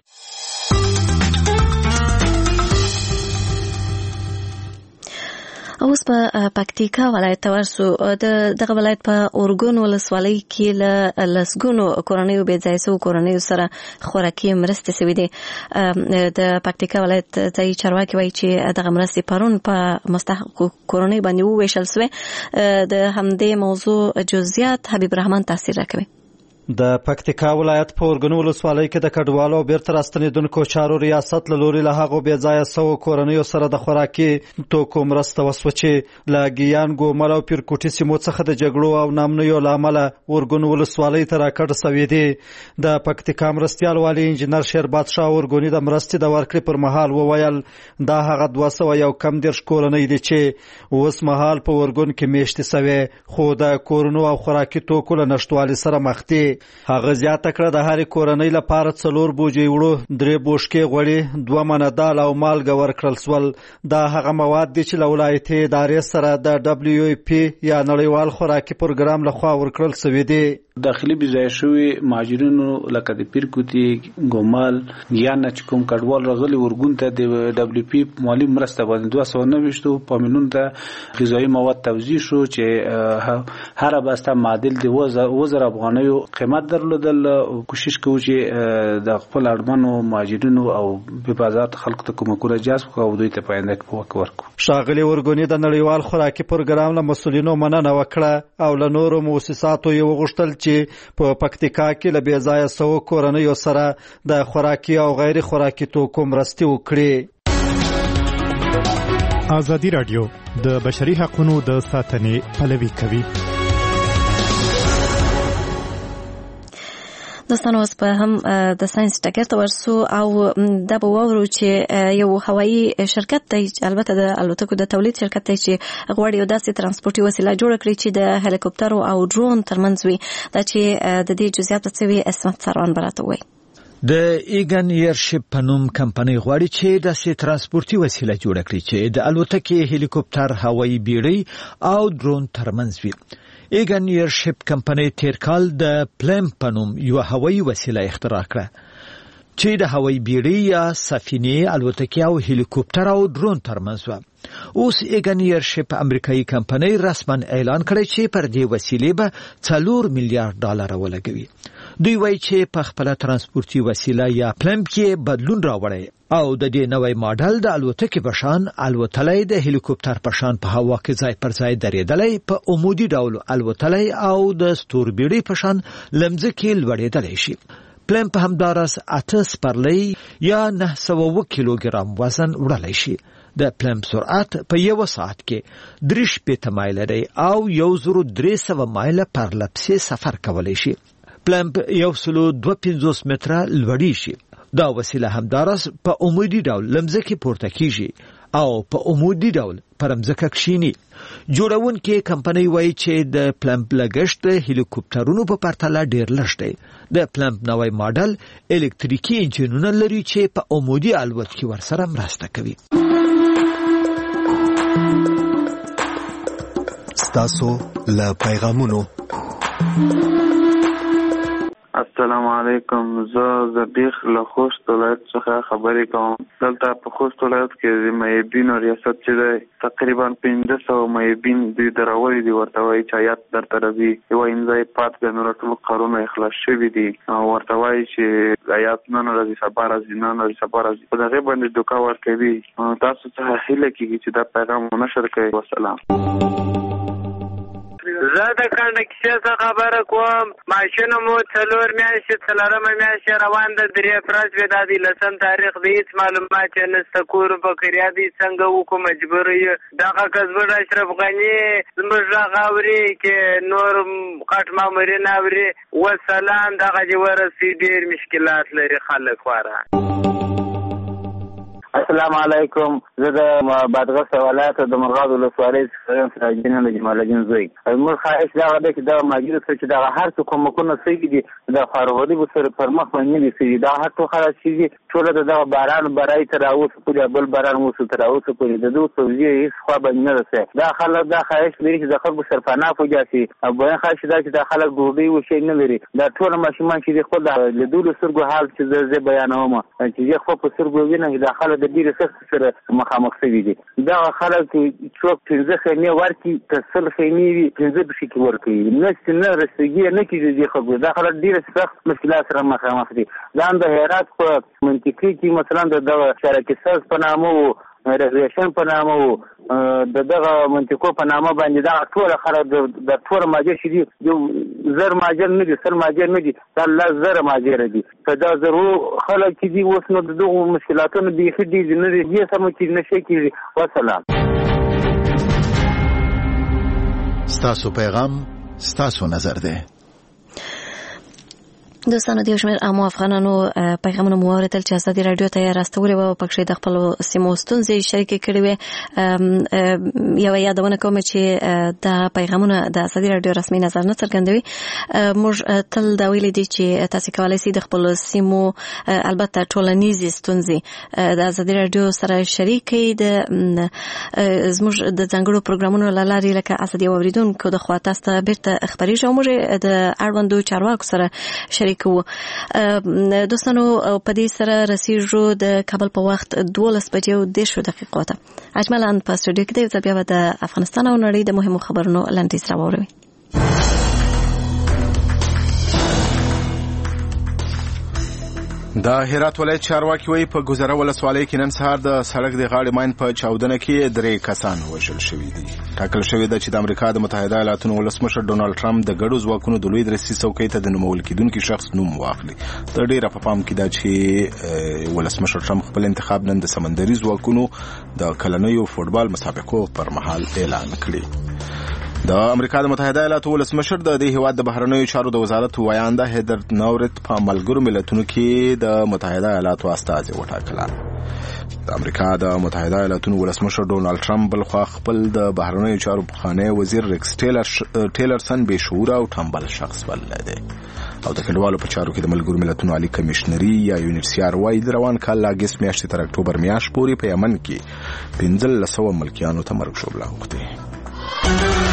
اوس په پکتیکا ولایت ورسو د دغه ولایت په اورګون ولسوالۍ کې له لسګونو کورنیو بې ځای شوو کورنیو سره خوراکي مرستې شوې دي. د پکتیکا ولایت ځایي چارواکي وایي چې دغه مرستې پرون په مستحقو کورنیو باندې وویشل شوې. د همدې موضوع جزئیات حبیب رحمان تفسیر راکوي. د پکتیکا ولایت په اورګون ولسوالۍ کې د کډوالو او بیرته راستنېدونکو چارو ریاست له لوري له هغو بې ځایه شوو کورنیو سره د خوراکي توکو مرسته وسوه چې له ګیان ګومل او پیرکوټي سیمو څخه د جګړو او نامنیو له امله اورګون ولسوالۍ ته راکډ شوې دي. د پکتیکا مرستیال والي انجینر شیرباد شاه اورګوني د مرستې د ورکړې پر مهال وویل دا هغه دوه سوه یو کم دېرش کورنۍ دي چې اوس مهال په اورګون کې میشتې شوې خو د کورونو او خوراکي توکو له نشتوالي سره مخ دي. کړي. هغه زیاته کړه د هرې کورنۍ لپاره څلور بوجۍ وړو، درې بوشکې غوړي، دوه منه دال او مالګه ورکړل سول. دا هغه مواد دي چې له ولایتي ادارې سره د دبلیو ای پی یا نړیوال خوراکي پروګرام لخوا ورکړل شوي دي. داخلي بځای شوی مهاجرینو لکه د پیرکوټي، ګومال، ګیانا چې کوم کډوال راغلي ورګون ته د دبلیو پی مالی مرسته باندې دوه سوه نوي پامینون ته غذایي مواد توزیع شو چې هر بسته معادل د وزر افغانیو قیمت درلودل. کوشش کوو چې د خپل اړمنو مهاجرینو او په بازار خلکو ته کومکونه جذب کړو او دوی ته په آینده کې پوهه ورکړو. ښاغلي ورګوني د نړیوال خوراکي پروګرام له مسؤلینو مننه وکړه او له نورو مؤسساتو یې وغوښتل چې په پکتیکا کې له بې ځایه سوو کورنیو سره د خوراکي او غیر خوراکي توکو مرستې وکړي. ازادي راډیو د بشري حقوقو د ساتنې پلوي کوي. دوستانو اوس په هم د ساينس ټکر ته ورسو او دا به وورو چې یو هوایي شرکت دی، البته د الوتکو د تولید شرکت دی چې غواړي یو داسې ترانسپورتي وسیله جوړه کړي چې د هلیکوپټرو او ډرون ترمنځ وي. دا چې د دې جزئیات څه وي اسمت سروان براته وایي. د ایګن ایرشپ په نوم کمپنۍ غواړي چې داسې ترانسپورتي وسیله جوړه کړي چې د الوتکې، هلیکوپټر، هوایي بیړۍ او ډرون ترمنځ وي. ایګن ایرشپ کمپنۍ تیر کال د پلم په نوم یو هوایي وسیله اختراع کړه چې د هوایي بیړۍ یا سفینې، الوتکې او هلیکوپټر او ډرون ترمنځ و. اوس ایګن ایرشپ امریکایي کمپنۍ رسما اعلان کړی چې پر دې وسیلې به څلور میلیارډ ډالر ولګوي. دوی وایي چې په خپل ترانسپورتي وسیله یا پلم کې بدلون راوړي او د دې نوې ماډل د الوتکې په شان الوتلای، د هلیکوپټر په شان په هوا کې ځای پر ځای درېدلای، په عمودي ډول الوتلای او د ستوربیړۍ په شان لمځکې لوړېدلی شي. پلم په همدارس اته سپرلۍ یا نه سوه اووه کیلوګرام وزن وړلی شي. د پلم سرعت په یو ساعت کې درې شپېته مایله دی او یو زرو درې سوه مایله پر لپسې سفر کولی شي. پلم یو سلو دوه پنځوس متره لوړی شي. دا وسیله همدارس په عمودي ډول لمځکې پورته کیږي او په عمودي ډول پر مځکه کښیني. جوړونکي کمپنۍ وایي چې د پلم لګښت د هلیکوپټرونو په پرتله ډیر لږ دی. د پلم نوی ماډل الکتریکي انجینونه لري چې په عمودي الوت کې ورسره مرسته کوي. ستاسو له پیغامونو. السلام علیکم. زه زبیخ له خوست ولایت څخه خبرې کوم. دلته په خوست ولایت کې د معیبینو ریاست چې دی تقریبا پنځه سوه معیبین دوی دراوړي دي، ورته وایي چې هیات درته راځي، یوه امضایي پات دی، نور ټول کارونه اخلاص شوي دي او ورته وایي چې هیات نن راځي، سبا راځي، نن راځي، سبا راځي، په دغې باندې دوکه ورکوي. تاسو څخه هیله کېږي چې دا پیغام ونشر کړئ. وسلام. زه د کنډکشن څخه خبره کوم. ماشین مو څلور میاشتې څلورمه میاشت روان ده، درې افراج به دا د لسم تاریخ دی، هېڅ معلومات یې نشته. کور فقیریا دی، څنګه وکړو؟ مجبور یو. دغه کسبر اشرف غني زموږ غږ اوري کې نور غټ مامورین اوري. وسلام. دغه چې ورسي ډېر مشکلات لري خلک خواره. السلام علیکم. زه د بادغیس ولایت د مرغاب ولسوالۍ څخه یم، سراج الدین د جمال الدین زوی. موږ خواهش دغه دی چې دغه مهاجرو سره چې دغه هر څه کومکونه شوي دي د فارغلي به سره پر مخ باندې نه دي شوي. دغه هر څه خلاص شوي دي، ټوله د دغه باران برای تر اوسه پورې بل باران اوسه تر اوسه پورې د دوی توجیه هېڅ خوا باندې نه رسوي. دا خلک دا خواهش لري چې د خلکو سرپناه پوجا شي او بل خواهش دا چې د خلک ډوډۍ وشي نه لري. دا ټول ماشومان چې خپل د لیدلو سترګو حال چې زه بیانوم چې زه خو په سترګو وینم دا خلک د ډېرې سختۍ سره مخامخ شوي دي. دغه خلک څوک پنځه خیمې ورکړي که سل خیمې وي پنځه بشي کې ورکوي، نه نه رسېږي نه کېږي دې خلکو. دا خلک ډېره سخت مشکلات سره مخامخ دي. دا هم د هرات په منطقې کې مثلا د دغه شرکي ساز په نامه و، ریزرவேشن په نامه و، د دغه منطقو په نامه باندې دغه ټوله خلک د ټوله مهاجر چې دي یو زر مهاجر نه دي، سل مهاجر نه دي، دا لس زره مهاجر دي. که دا زرو خلک چې دي اوس نو د دغو مشکلاتونو بیخي ډېر نه دي، دې سمه چې نشي کېږي. وسلام. ستاسو پیغام ستاسو نظر دی. دوستانو د یو شمېر عامو افغانانو پیغامونه مو واورېدل چې ازادي راډیو ته یې راستولې وه او پکښې د خپلو سیمو ستونزې شریکې کړې وې. یوه یادونه کوم چې دا پیغامونه د ازادي راډیو رسمي نظر نه څرګندوي. موږ تل دا ویلي دي چې تاسې کولی سئ د خپلو سیمو البته ټولنیزې ستونزې د ازادي راډیو سره شریک کړئ. د زموږ د ځانګړو پروګرامونو له لارې لکه ازادي اوریدونکو د خوا تاسو ته بیرته خپرېږي او موږ د اړوندو چارواکو سره شریک کوو. دوستانو په دې سره رسیږو د کابل په وخت دولس بجې او دېرشو دقیقو ته. اجمل ان په سټوډیو کې دی، زه بیا به د افغانستان او نړۍ د مهمو خبرونو لنډیز راوړم. د هرات ولایت چارواکي وایي په ګذره ولسوالۍ کې نن سهار د سړک د غاړې ماین په چاودنه کې درې کسان وژل شوي دي. ټاکل شوې ده چې د امریکا د متحده ایالاتونو ولسمشر ډونالډ ټرمپ د ګډو ځواکونو د لوی درسي څوکۍ ته د نومول کېدونکي شخص نوم واخلي. د ډېره په پام کې ده چې ولسمشر ټرمپ خپل انتخاب نن د سمندري ځواکونو د کلنیو فوټبال مسابقو پر مهال اعلان کړي. د امریکا د متحده ایالاتو ولسمشر د دې هیواد د بهرنیو چارو د وزارت ویانده هیدر نورت په ملګرو ملتونو کې د متحده ایالاتو استازي وټاکله. د امریکا د متحده ایالاتونو ولسمشر ډونالډ ټرمپ بلخوا خپل د بهرنیو چارو پخوانی وزیر ریکس ټیلرسن بې شعوره او ټمبل شخص بللی دی او د کډوالو په چارو کې د ملګرو ملتونو عالي کمیشنري یا یونیسیار وایي د روان کال له اګست میاشتې تر اکتوبر میاشت پورې په یمن کې پنځلس سوه ملکیانو ته مرګ ژوبله اوښتې.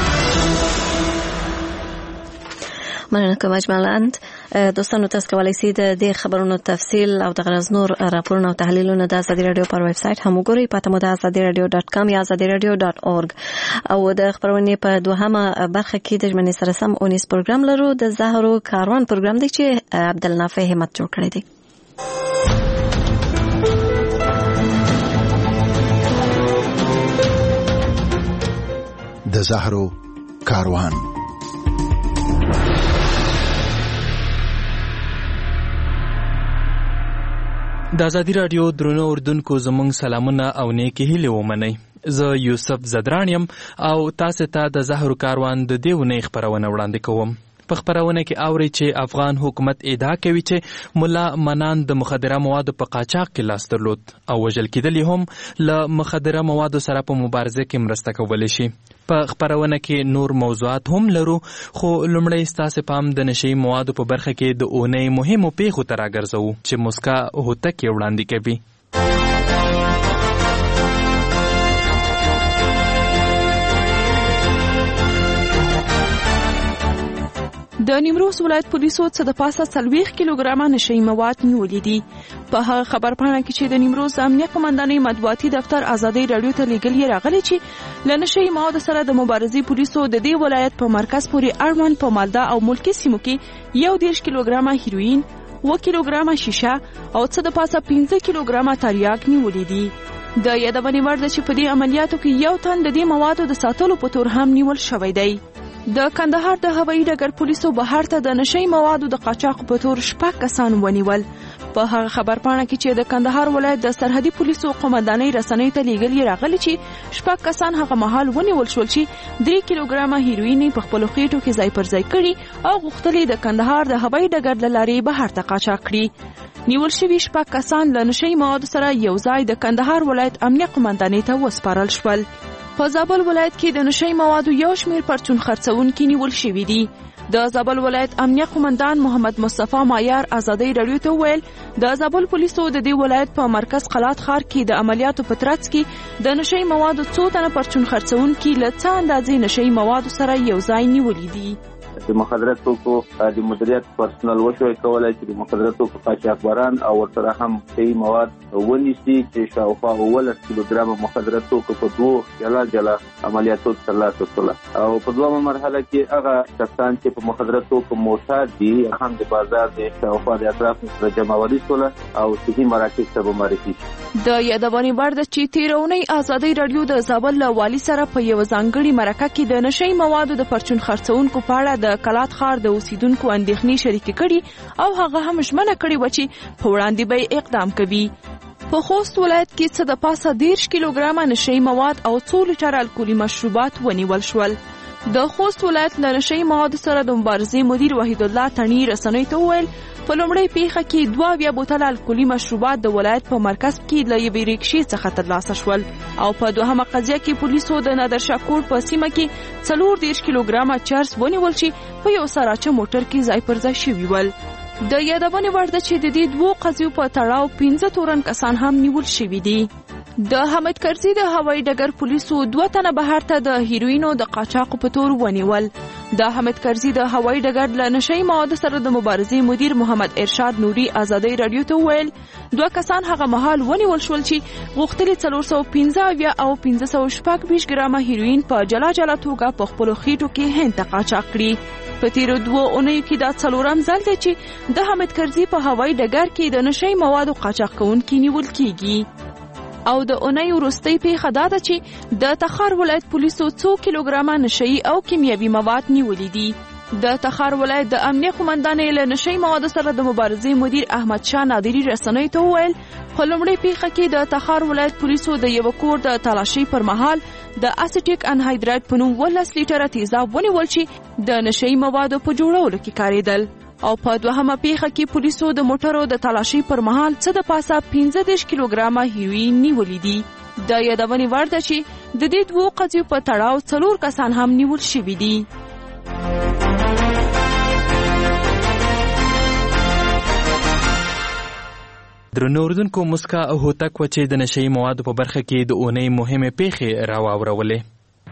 مننه کوم اجمل اند. دوستانو تاسو کولی شئ د دې خبرونو تفصیل او د غرض نور راپورونه او تحلیلونه د ازادي راډیو پر ویب سایټ هم وګورئ. پته مو د ازادي راډیو ډاټ کام یا ازادي راډیو ډاټ اورګ. او د خبرونې په دوهمه برخه کې د ژمنې سره سم اونیس پروګرام لرو. د زهرو کاروان پروګرام دی چې عبدالنافع همت جوړ کړی دی. د زهرو کاروان. د ازادي راډیو درنو اردوونکو زموږ سلامونه او نیکې هیلې ومنئ. زه یوسف زدران یم او تاسو ته د زهرو کاروان د دې اونۍ خپرونه وړاندې کوم. په خپرونه کې اورئ چې افغان حکومت ادعا کوي چې ملا منان د مخدره موادو په قاچاق کې لاس درلود او وژل کېدلی هم له مخدره موادو سره په مبارزه کې مرسته کولی شي. په خپرونه کې نور موضوعات هم لرو، خو لومړی ستاسو پام د نشي موادو په برخه کې د اونۍ مهمو پیښو ته راګرځوو چې مسکا هوتک وړاندې کوي. د نیمروز ولایت پولیسو څه د پاسه څلوېښت کیلوګرامه نشهیي مواد نیولي دي. په هغه خبرپاڼه کې چې د نیمروز امنیه قمندانۍ مطبوعاتي دفتر ازادۍ راډیو ته لیږلي راغلي چې له نشهیي موادو سره د مبارزې پولیسو د دې ولایت په مرکز پورې اړوند په مالده او ملکي سیمو کې یو دېرش کیلوګرامه هیروین، اووه کیلوګرامه شیشه او څه د پاسه پنځه کیلوګرامه تریاک نیولي دي. د یادونې وړ ده چې په دې عملیاتو کې یو تن د دې موادو د ساتلو په تور هم نیول شوی دی. د کندهار د هوایي ډګر پولیسو بهر ته د نشهیي موادو د قاچاق په تور شپږ کسان ونیول. په هغه خبرپاڼه کې چې د کندهار ولایت د سرحدي پولیسو قومندانۍ رسنۍ ته لیږلي راغلي چې شپږ کسان هغه مهال ونیول شول چې درې کیلوګرامه هیروین په خپلو خېټو کې ځای پر ځای کړي او غوښتل د کندهار د هوایي ډګر له لارې بهر ته قاچاق کړي. نیول شوي شپږ کسان له نشهیي موادو سره یو ځای د کندهار ولایت امنیه قومندانۍ ته وسپارل شول. په زابل ولایت کې د نشهیي موادو یو شمېر پرچون خرڅونکي نیول شوي دي. د زابل ولایت امنیه قومندان محمد مصطفی مایار ازادۍ راډیو ته وویل د زابل پولیسو د دې ولایت په مرکز قلات ښار کې د عملیاتو په ترڅ کې د نشهیي موادو څو تنه پرچون خرڅونکي له څه اندازې نشهیي موادو سره یو ځای نیولي دي. د مخدره توکو د مدیریت پرسنل وشوي کولای چې د مخدره توکو قاچاقبران او ورسره هم صحیح مواد ونیسي چې شاوخوا اوولس کیلوګرامه مخدره توکو په دوه جلا جلا عملیاتو ترلاسه کړل او په دویمه مرحله کې هغه کسان چې په مخدره توکو معتاد دي هم د بازار د شاوخوا د اطراف سره جمعولي شول او صحیح مراکز ته معرفي شي. د یادونې وړ ده چې تیرونی ازادۍ راډیو د زابل له والي سره په یو ځانګړي مرکه کې د نشهیي موادو د پرچون خرڅونکو په اړه د کلات ښار د اوسیدونکو اندېښنې شریکې کړي او هغه هم ژمنه کړې وه چې په وړاندې به یې اقدام کوي. په خوست ولایت کې څه د پاسه دېرش کیلوګرامه نشهیي مواد او څو لیټره الکولي مشروبات ونیول شول. د خوست ولایت له نشهیي موادو سره د مبارزې مدیر وحید الله تڼي رسنیو ته وویل په په لومړۍ پیښه کې دوه اویا بوتله الکولي مشروبات د ولایت په مرکز کې له یوې ریکشې څخه ترلاسه شول او په دوهمه قضیه کې پولیسو د نادرشاه کوټ په سیمه کې څلور دېرش کیلوګرامه چرس ونیول چې په یو سراچه موټر کې ځای پر ځای شوي ول. د یادونې وړ ده چې د دې دوو قضیو په تړاو پنځه تورن کسان هم نیول شوي دي. د حمید کرزي د هوایي ډګر پولیسو دوه تنه بهر ته د هیروینو د قاچاق په تور ونیول. د حمید کرزي د هوایي ډګر له نشئی موادو سره د مبارزې مدیر محمد ارشاد نوري ازادۍ رادیو ته وویل دوه کسان هغه مهال ونیول شول چې غوښتلي څلور سوه پنځه اویا او پنځه سوه شپږ ویشت ګرامه هیروین په جلا جلا توګه په خپلو خېټو کې هند ته قاچاق کړي. په تیرو دوو اونیو کې دا څلورم ځل دی چې د حمید کرزي په هوایي ډګر کې د نشئی موادو قاچاق کوونکي نیول کیږي. او د اونۍ وروستۍ پیښه دا ده چې د تخار ولایت پولیسو څو کیلوګرامه نشئی او کیمیاوي مواد نیولي دي. د تخار ولایت د امنیه قومندانۍ له نشئی موادو سره د مبارزې مدیر احمد شاه نادری رسنۍ ته وویل په لومړۍ پیښه کې د تخار ولایت پولیسو د یو کور د تلاشۍ پر مهال د اسیټیک انهایدرایډ په نوم ولس لیټره تیزاب ونیول چې د نشئی موادو په جوړولو کې کارېدل. او په دوهمه پیښه کې پولیسو د موټرو د تلاشۍ پر مهال څه د پاسه پنځه دېرش کیلوګرامه هیروین نیولي دي. د یادونې وړ ده چې د دې دوو قضیو په تړاو څلور کسان هم نیول شوي دي. درنو اردوونکو مسکا او هوتک و چې د نشئی موادو په برخه کې د اونۍ مهمې پیښې راواورولې.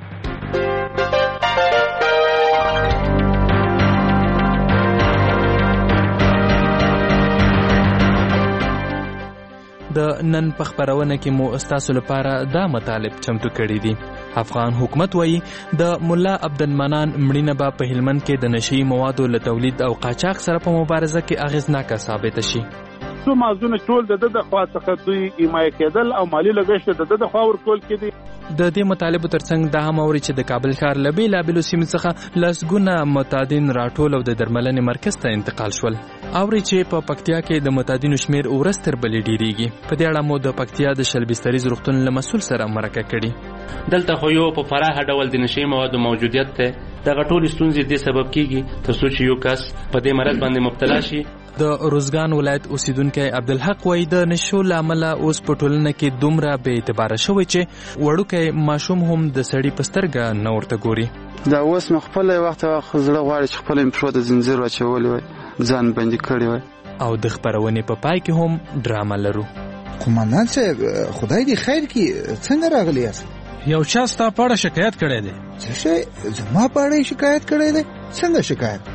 د نن په خبرونه کې مو استاسو لپاره دا مطالب چمتو کړي دي. افغان حکومت وایي د مولا عبدالمنان مړینه به په هلمند کې د نشئی موادو له تولید او قاچاق سره په مبارزه کې اغیزناکه ثابته شي. څو موضوعونه ټول د د خوا څخه دوی حمایه کېدل او مالی لګښت د د خوا ورکول کېدي. د دې مطالبو ترڅنګ دا هم اوري چې د کابل ښار له بېلابېلو سیمو څخه لسګونه معتادین راټول او د درملنې مرکز ته انتقال شول. اوري چې په پکتیا کې د معتادینو شمیر ورځ تر بلې ډیریږي. په دې اړه مو د پکتیا د شلبستریز روغتون له مسؤل سره مرکه کړې. دلته خو یو په پراخه ډول د نشئی موادو موجودیت ته دغه ټولې ستونزې دې سبب کیږي تر څو چې یو کس په دې مرض باندې مبتلا شي. د روزګان ولایت اوسیدونکی عبدالحق وایي د نشو له امله اوس په ټولنه کې دومره بې اعتباره شوی چې وړوکی ماشوم هم د سړي په سترګه نه ورته ګوري. دا اوس مې خپله یو وخت زړه غواړي چې خپله مې پښو ته زنځیر واچولی وای ځان بندي کړی وای. او د خپرونې په پای کې هم ډرامه لرو. قومندان صاحب خدای دې خیر کړي څنګه راغلی یاست؟ یو چا ستا په اړه شکایت کړی دی. څه شی؟ زما په اړه شکایت کړی دی؟ څنګه شکایت؟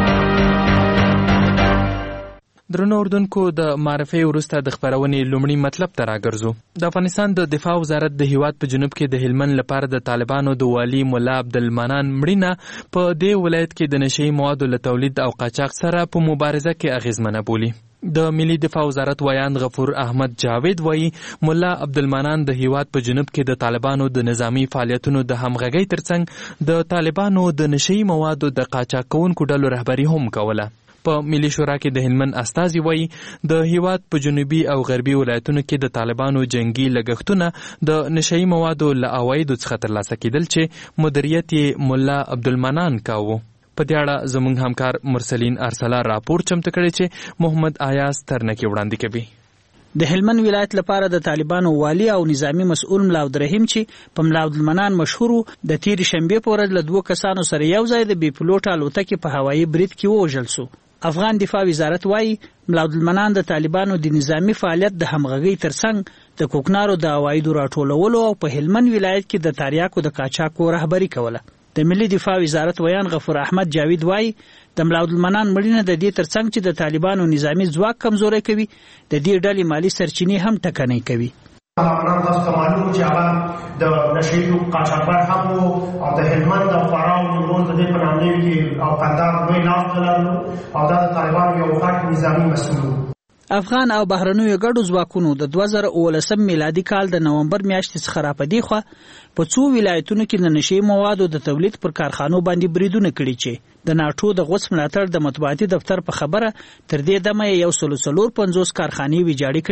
درنو اردوونکو د معرفي وروسته د خبرونې لومړی مطلب ته راګرځو. د افغانستان د دفاع وزارت د هیواد په جنوب کې د هلمند لپاره د طالبانو د والي مولا عبدالمنان مړینه په دې ولایت کې د نشئی موادو له تولید او قاچاق سره په مبارزه کې اغیزمنه بولي. د ملي دفاع وزارت ویان غفور احمد جاوید وایي مولا عبدالمنان د هیواد په جنوب کې د طالبانو د نظامی فعالیتونو د همغږۍ ترڅنګ د طالبانو د نشئی موادو د قاچاق کوونکو ډلو رهبري هم کوله. په ملي شورا کې د هلمند استازي وایي د هیواد په جنوبي او غربي ولایتونو کې د طالبانو جنگي لګښتونه د نشئی موادو له عوایدو څخه ترلاسه کېدل چې مدیریت یې مولا عبدالمنان کاوه. په دې اړه زموږ همکار مرسلین ارسلا راپور چمتو کړی چې محمد آیاز ترنکي وړاندې کوي. د هلمند ولایت لپاره د طالبانو والی او نظامی مسؤل ملا عبدالرحیم چې په ملا عبدالمنان مشهور د تیر شنبه په ورځ له دوه کسانو سره یو ځای د بي پلوټ الوتکې په هوایي برید کې ووژل شو. افغان دفاع وزارت وایي ملا عبدالمنان د طالبانو د نظامی فعالیت د همغږۍ ترڅنګ د کوکنارو د عوایدو راټولولو او په هلمند ولایت کې د تاریاکو د قاچاقو رهبري کوله. د ملي دفاع وزارت ویان غفور احمد جاوید وایي د ملا عبدالمنان مړینه د دې ترڅنګ چې د طالبانو نظامی ځواک کمزوری کوي د دې ډلې مالی سرچینې هم ټکنۍ کوي. افغانان تاسو ته معلوم چې هغه د نشئی قاچاقبر هم او د هلمند او فراه او نیمروز د دې په نامې کې او کندهار لوی لاس درلودو او دا د طالبانو یو غټ نظامي مسؤل و. افغان او بهرنیو ګډو ځواکونو د دوه زره اوولسم میلادي کال د نومبر میاشتې څخه راپدې خوا په څو ولایتونو کې د نشئی موادو د تولید پر کارخانو باندې بریدونه کړي چې د ناټو د غوڅ ملاتړ د مطبوعاتي دفتر په خبره تر دې دمه یو سل څلور پنځوس کارخانې ویجاړې کړي دي.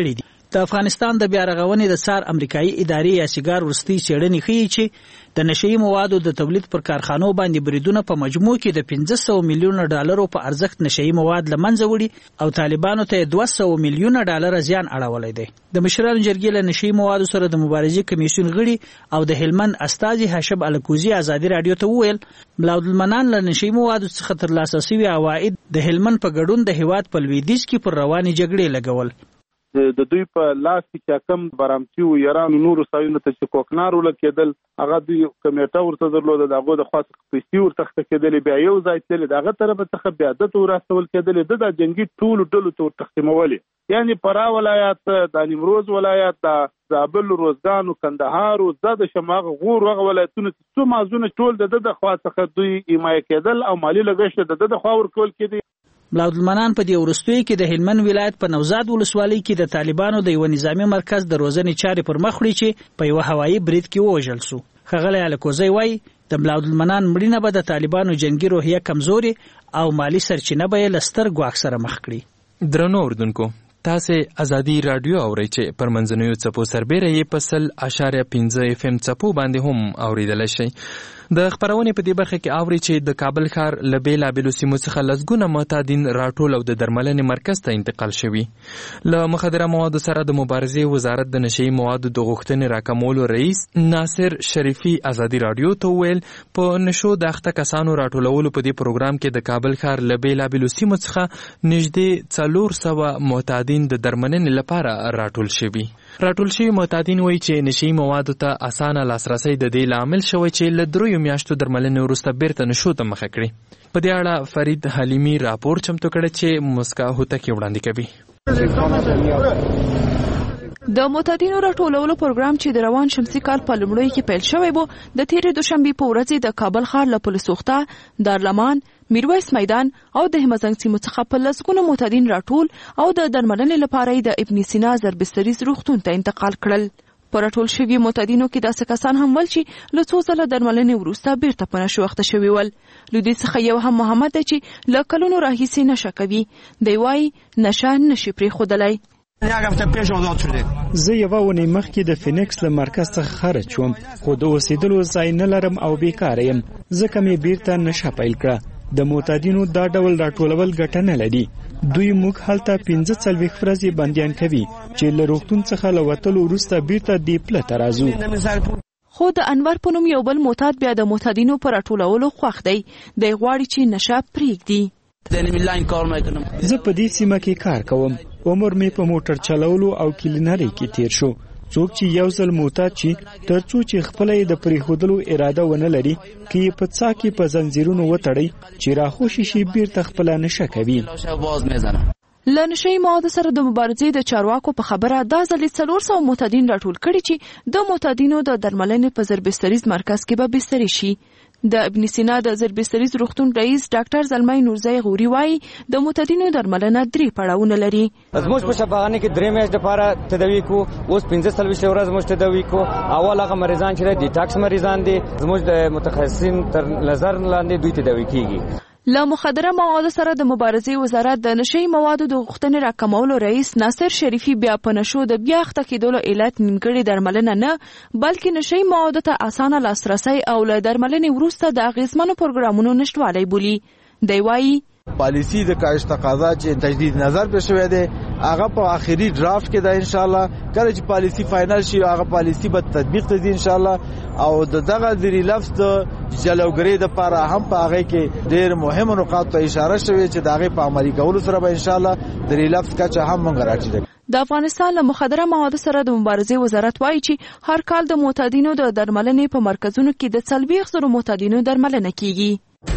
د افغانستان د بیا رغونې د سار امریکایي ادارې یا سیګار ورستي څېړنې ښیي چې د نشهیي موادو د تولید پر کارخانو باندې بریدونه په مجموع کې د پنځه سوه میلیونه ډالرو په ارزښت نشهیي مواد له منځه وړي او طالبانو ته دوه سوه میلیونه ډالر زیان اړولی دی. د مشرانو جرګې له نشهیي موادو سره د مبارزې کمیسیون غړي او د هلمند استازي هاشم الکوزي ازادي رادیو ته وویل ملا عبدالمنان له نشهیي موادو څخه ترلاسه شوي عواید د هلمند په ګډون د هیواد په لویدیځ کې پر روانې جګړې لګول. د دوی په لاس کې چې کم برامتي او ایران نورو سایونو ته چې کوکنار ولکېدل هغه دوی کمیټه ورته درلوده د هغو د خاص پیسې ورته کېدلې بیا یو ځای تللې د هغه طرفه څخه بیا دته ورسول کېدلې د جنگي ټولو ډلو ته تقسیمولې یعنی فراه ولایت د نیمروز ولایت د زابل روزګان او کندهار او زاد شماغ غور هغه ولایتونو څو مازونه ټول د د خوا څخه دوی حمایت کېدل او مالی لګښت د د خوا ورکول کېدی. ملا عبدالمنان په دې وروستیو کې د هلمند ولایت په نوزاد ولسوالۍ کې د طالبانو د یو نظامی مرکز د روزنې چارې پر مخ وړي چې په یو هوایي برید کې ووژل سو. ښاغلی الکوزی وایي د ملا عبدالمنان مړینه به د طالبانو جنگي روحیه کمزوري او مالی سرچینه به یې له ستر ګواښ سره مخ کړي. درنو اردوونکو تاسې ازادي رادیو اورئ چې پر منځنیو څپو سربیره یې په سل اشاریه پنځه اف ام څپو باندې هم اوریدلی شئ. د خپرونې په دې برخه کې اوري چې د کابل ښار له بېلابېلو سیمو څخه لسګونه معتادین راټول او د درملنې مرکز ته انتقال شوي. له مخدره موادو سره د مبارزې وزارت د نشهیي موادو د غوښتنې راکمولو رئیس ناصر شریفي ازادي رادیو ته وویل په نشو د اخته کسانو راټولولو په دې پروګرام کې د کابل ښار له بېلابېلو سیمو څخه نږدې څلور سوه معتادین د درملنې لپاره راټول شوي. راټول شوي معتادین وایي چې نشهیي موادو ته اسانه لاسرسی د دې لامل شوی چې له دریو میاشتو درملنې وروسته بیرته نشو ته مخه کړي. په دې اړه فرید حلیمي راپور چمتو کړی چې مسکا هوتکی وړاندې کوي. د معتادینو راټولولو پروګرام چې د روان شمسي کال په لومړیو کې پیل شوی و د تېرې دوشنبې په ورځ د کابل ښار له پل سوخته، دارلمان، میرویس میدان او د همزنګ سیمو څخه په لسګونو معتادین راټول او د درملنې لپاره یې د ابن سینا ضربستریز روغتون ته انتقال کړل. په راټول شوي معتادینو کې داسې کسان هم ول چې له څو ځله درملنې وروسته بیرته په نشو اخته شوي ول. له دوی څخه یو هم محمد دی چې له کلونو راهیسې نشه کوي. دی وایي نشه نشي پرېښودلی. زه یوه اونۍ مخکې د فینکس له مرکز څخه خارج شوم خو د اوسېدلو ځای نه لرم او بیکاره یم ځکه مې بیرته نشه پیل کړه. د معتادینو دا ډول راټولول ګټه نه لري. دوی موږ هلته پنځه څلوېښت ورځې بندیان کوي چې له روغتون څخه له وتلو وروسته بیرته دې پله ته راځو. خو د انور په نوم یو بل معتاد بیا د معتادینو په راټولولو خوښ دی. دی غواړي چې نشه پرېږدي. زه په دې سیمه کې کار کوم. عمر مې په موټر چلولو او کلینرۍ کې تیر شو. څوک چې یو ځل معتاد شي تر څو چې خپله یې د پرېښودلو اراده ونه لري که یې په څا کې په زنځیرونو وتړئ چې راخوشي شي بیرته خپله نشه کوي. له نشهیي موادو سره د مبارزې د چارواکو په خبره دا ځل یې څلور سوه معتادین راټول کړي چې د معتادینو د درملنې په ضربستریز مرکز کې به بستري شي. د ابن سینا د ضربستریز روغتون رئیس ډاکټر زلمی نورزی غوري وایي د معتادینو درملنه درې پړاوونه لري. زموږ په شفاخانه کې درې میاشتې لپاره تداوي کوو. اوس پنځه څلوېښت ورځې موږ تداوي کوو. اول هغه مریضان چې د ډیټاکس مریضان دي زموږ د متخصصین تر نظر لاندې دوی تداوي کیږي. له مخدره موادو سره د مبارزې وزارت د نشهیي موادو د غوښتنې راکمولو رئیس ناصر شریفي بیا په نشو د بیا اخته کېدلو علت نیمګړې درملنه نه بلکې نشهیي موادو ته اسانه لاسرسی او له درملنې وروسته د اغېزمنو پروګرامونو نشتوالی بولي. دی وایي پالیسی د کاهش تقاضا چې تجدید نظر پې شوی دی هغه په آخري ډرافټ کې ده. انشاءالله کله چې پالیسی فاینل شي هغه پالیسی به تطبیق ته ځي انشاءالله او د دغه زیري لفظ د جلوګرۍ دپاره هم په هغې کې ډېر مهمو نقاطو ته اشاره شوې چې د هغې په عملي کولو سره به انشاءالله د ریلفظ کچه هم موږ راټیټه کړو. د افغانستان له مخدره موادو سره د مبارزې وزارت وایي چې هر کال د معتادینو د درملنې په مرکزونو کې د څلوېښت زرو معتادینو درملنه کیږي.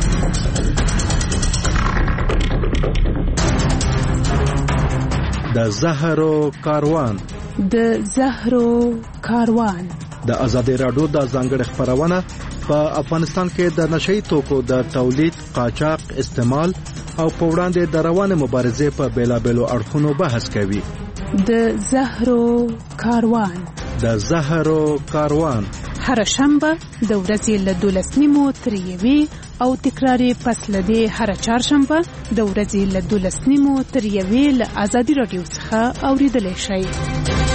د زهرو کاروان د زهرو کاروان د ازادي رادیو د ځانګړي خبرونه په افغانستان کې د نشئی توکو د تولید، قاچاق، استعمال او په وړاندې د روانه مبارزې په بیلابېلو اړخونو بحث کوي. د زهرو کاروان د زهرو کاروان هر شنبه د ورځې له دولس نیمو تر یوې او تکراری پس لدې هر چهارشنبه د ورځې له دولس نیمو تر یوې له ازادي رادیو څخه اوریدلی شئ.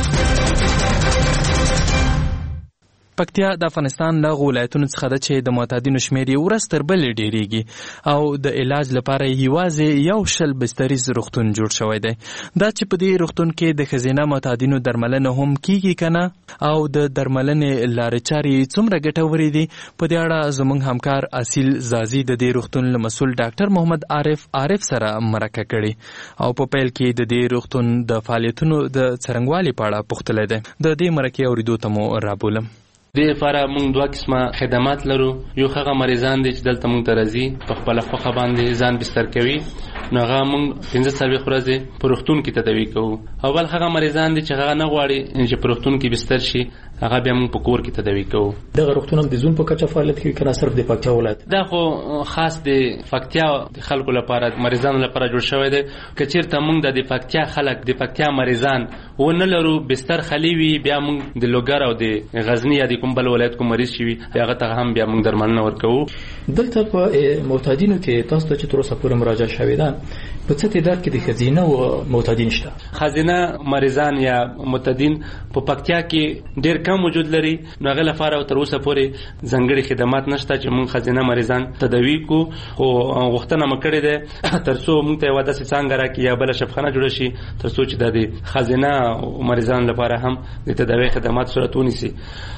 پکتیا د افغانستان له ولایتونو څخه ده چې د معتادینو شمېر یې ورځ تر بلې ډېرېږي او د علاج لپاره یوازې یو شل بستریز روغتون جوړ شوی دی. دا چې په دې روغتون کې د ښځینه معتادینو درملنه هم کیږي که نه او د درملنې لارې چارې څومره ګټورې دي، په دې اړه زموږ همکار اصیل زازي د دې روغتون له مسؤل ډاکټر محمد عارف عارف سره مرکه کړې او په پیل کې د دې روغتون د فعالیتونو د څرنګوالي په اړه پوښتلی دی. د دې مرکې اورېدو ته مو رابولم. دې لپاره موږ دوه قسمه خدمات لرو. یو هغه مریضان دي چې دلته موږ ته راځي، په خپله خوښه باندې ځان بستر کوي، نو هغه موږ پنځه څلوېښت ورځې په روغتون کې تداوي کوو. او بل هغه مریضان دي چې هغه نه غواړي چې په روغتون کې بستر شي، هغه بیا موږ په کور کې تداوي کوو. دغه روغتون هم د زون په کچه فعالیت کوي که نه صرف د پکتیا ولایت؟ دا خو خاص د پکتیا د خلکو لپاره، مریضانو لپاره جوړ شوی دی. که چېرته موږ د پکتیا خلک د پکتیا مریضان ونه لرو، بستر خالي وي، بیا موږ د لوګر او د غزني یا د کوم بل ولایت کوم مریض شي هغه ته هم بیا موږ درملنه ورکوو. دلته په معتادینو کې تاسو ته چې تر اوسه پورې مراجعه شوې ده، په څه تعداد کې د ښځینه او معتادین شته؟ ښځینه مریضان یا معتادین په پکتیا کې ډېر کم وجود لري، نو هغه لپاره تر اوسه پورې ځانګړي خدمات نشته چې موږ ښځینه مریضان تداوي کړو. خو غوښتنه مو کړې ده تر څو موږ ته یوه داسې څانګه راکړي یا بله شفخانه جوړه شي تر څو چې د ښځینه مریضانو لپاره هم د تداوي خدمات صورت ونیسي.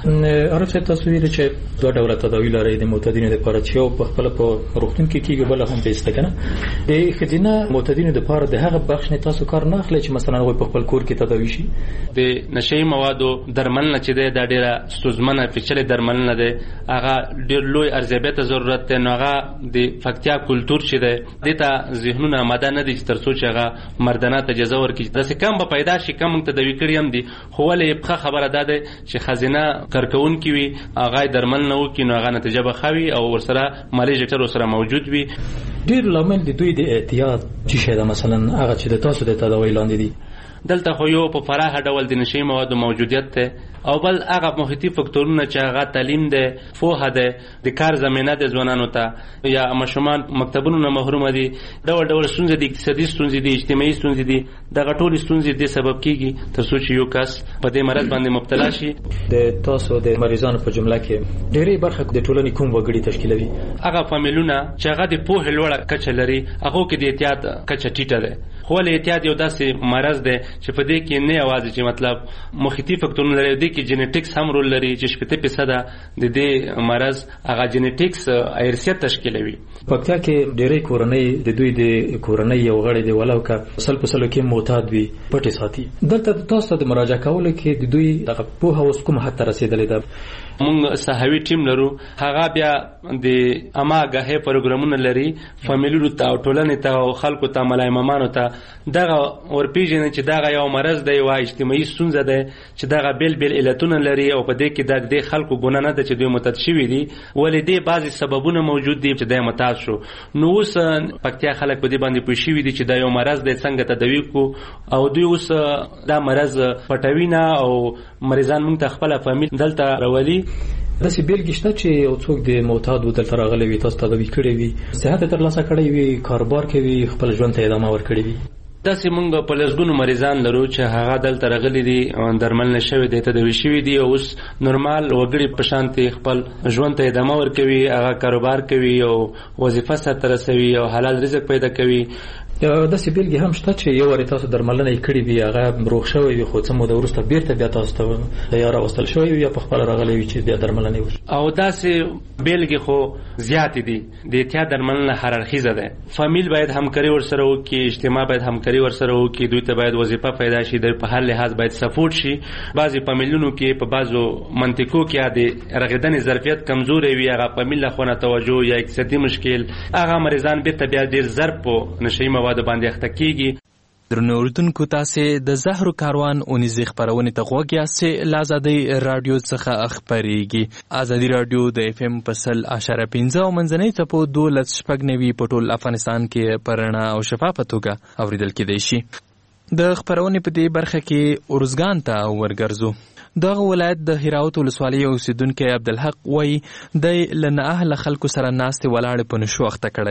عارف صاحب، تاسو ویلي چې دوه ډوله تداوي لرئ د معتادینو دپاره، چې یو په خپله په روغتون کې کېږي، بله هم بېسته که نه. د ښځینه معتادینو دپاره د هغه بخش نه تاسو کار نه اخلئ چې مثلا هغوی په خپل کور کې تداوي شي؟ د نشهیي موادو درملنه چې دی دا ډېره ستونزمنه پیچلې درملنه دی، هغه ډېر لوی ارزیابۍ ته ضرورت دی. نو هغه د پکتیا کلتور چې دی دې ته ذهنونه آماده نه دي چې تر څو چې هغه مردانه اجازه ورکړي. داسې کم به پیدا شي، کم موږ تداوي کړي هم دي، خو ولې ښه خبره دا دی چې ښځینه کارکوونکي وي، هغه یې درملنه وکړي، نو هغه نتیجه به ښه وي او ورسره مالي ډاکټر ورسره موجود وي. ډېر لامل د دوی د احتیاط چې شی ده، مثلا هغه چې د تاسو د تداوی لاندې دي؟ دلته خو یو په پراخه ډول د نشهیي موادو موجودیت دی، او بل هغه محیطي فکتورونه چې هغه تعلیم دی، پوهه دی، د کار زمینه د ځوانانو ته، یا ماشومان مکتبونو نه محرومه دي، ډول ډول ستونزې دي، اقتصادي ستونزې دي، اجتماعي ستونزې دي. دغه ټولې ستونزې دې سبب کېږي تر څو چې یو کس په دې مرض باندې مبتلا شي. د تاسو د مریضانو په جمله کې ډېرې برخه د ټولنې کوم وګړي تشکیلوي؟ هغه فامیلونه چې هغه د پوهې لوړه کچه لري، هغو کې د احتیاط کچه ټیټه ده. خو ولې احتیاط یو داسې مرض دی چې په دې کې نه یوازې چې مطلب محیطي فکتورونه لري، دې کې جینیټکس هم رول لري چې شپېته فیصده د دې مرض هغه جینیټکس ارثیت تشکیلوي. پکتیا کې ډېرې کورنۍ د دوی د کورنۍ یو غړی دی ولو که سل په سلو کې معتاد وي، پټې ساتي. دلته تاسو د مراجعه کولو کې د دوی دغه پوهه اوس کوم حد ته رسېدلې ده؟ موږ صحوي ټیم لرو، هغه بیا د عامه آګاهۍ پروګرامونه لري، فامیلونو ته او ټولنې ته او خلکو ته، ملایمامانو ته دغه ورپېژني چې دغه یو مرض دی، یوه اجتماعي ستونزه ده چې دغه بېل بېل علتونه لري، او په دې کې د دې خلکو ګناه نه ده چې دوی معتاد شوي دي، ولې دې بعضې سببونه موجود دي چې دی معتاد شو. نو اوس پکتیا خلک په دې باندې پوه شوي دي چې دا یو مرض دی، څنګه تداوي کړو، او دوی اوس دا مرض پټوي نه، او مریضان موږ ته خپله فامیل دلته راولي. داسې بیلګې شته چې یو څوک د معتادو دلته راغلی وي، تاسو تداوي کړی وي، صحت یې ترلاسه کړی وي، کاروبار کوي، خپل ژوند ته ادامه ورکړې وي؟ داسې موږ په لسګونو مریضان لرو چې هغه دلته راغلي دي، درملنه شوي دي، تداوي شوي دي، او اوس نورمال وګړي په شانتې خپل ژوند ته ادامه ورکوي، هغه کاروبار کوي او وظیفه سرته رسوي او حلال رزق پیدا کوي. داسې بیلګې هم شته چې یو وارې تاسو درملنه یې کړې وي، هغه روغ شوی وي، خو څه موده وروسته بېرته بیا تاسو ته یا راوستل شوی وي یا په خپله راغلی وي چې بیا درملنه یې وشي؟ او داسې بیلګې خو زیاتې دي. د احتیاط درملنه هررخیزه ده. فامیل باید همکاري ورسره وکړي، اجتماع باید همکاري ورسره وکړي، دوی ته باید وظیفه پیدا شي، دوی په هر لحاظ باید سپورټ شي. بعضې فامیلونو کې په بعضو منطقو کې د رغېدنې ظرفیت کمزوری وي، هغه فامیل له خوا نه توجه یا اقتصادي مشکل، هغه مریضان بېرته بیا ډېر زر په نشهیي موادو باندې اخته کېږي. درنو اورېدونکو، تاسې د زهرو کاروان اونیزې خپرونې ته غوږ یاست چې له ازادۍ راډیو څخه خپرېږي. ازادي راډیو د اف ام په سل اشاره پنځه او منځنۍ څپو دولس شپږ نوي په ټول افغانستان کې په رڼا او شفافه توګه اورېدل کېدی شي. د خپرونې په دې برخه کې ارزګان ته ورګرځو. دغه ولایت د هراوت ولسوالۍ اوسیدونکی عبدالحق وایي دی له نااهله خلکو سره ناستې ولاړې په نشو اخته کړی دی.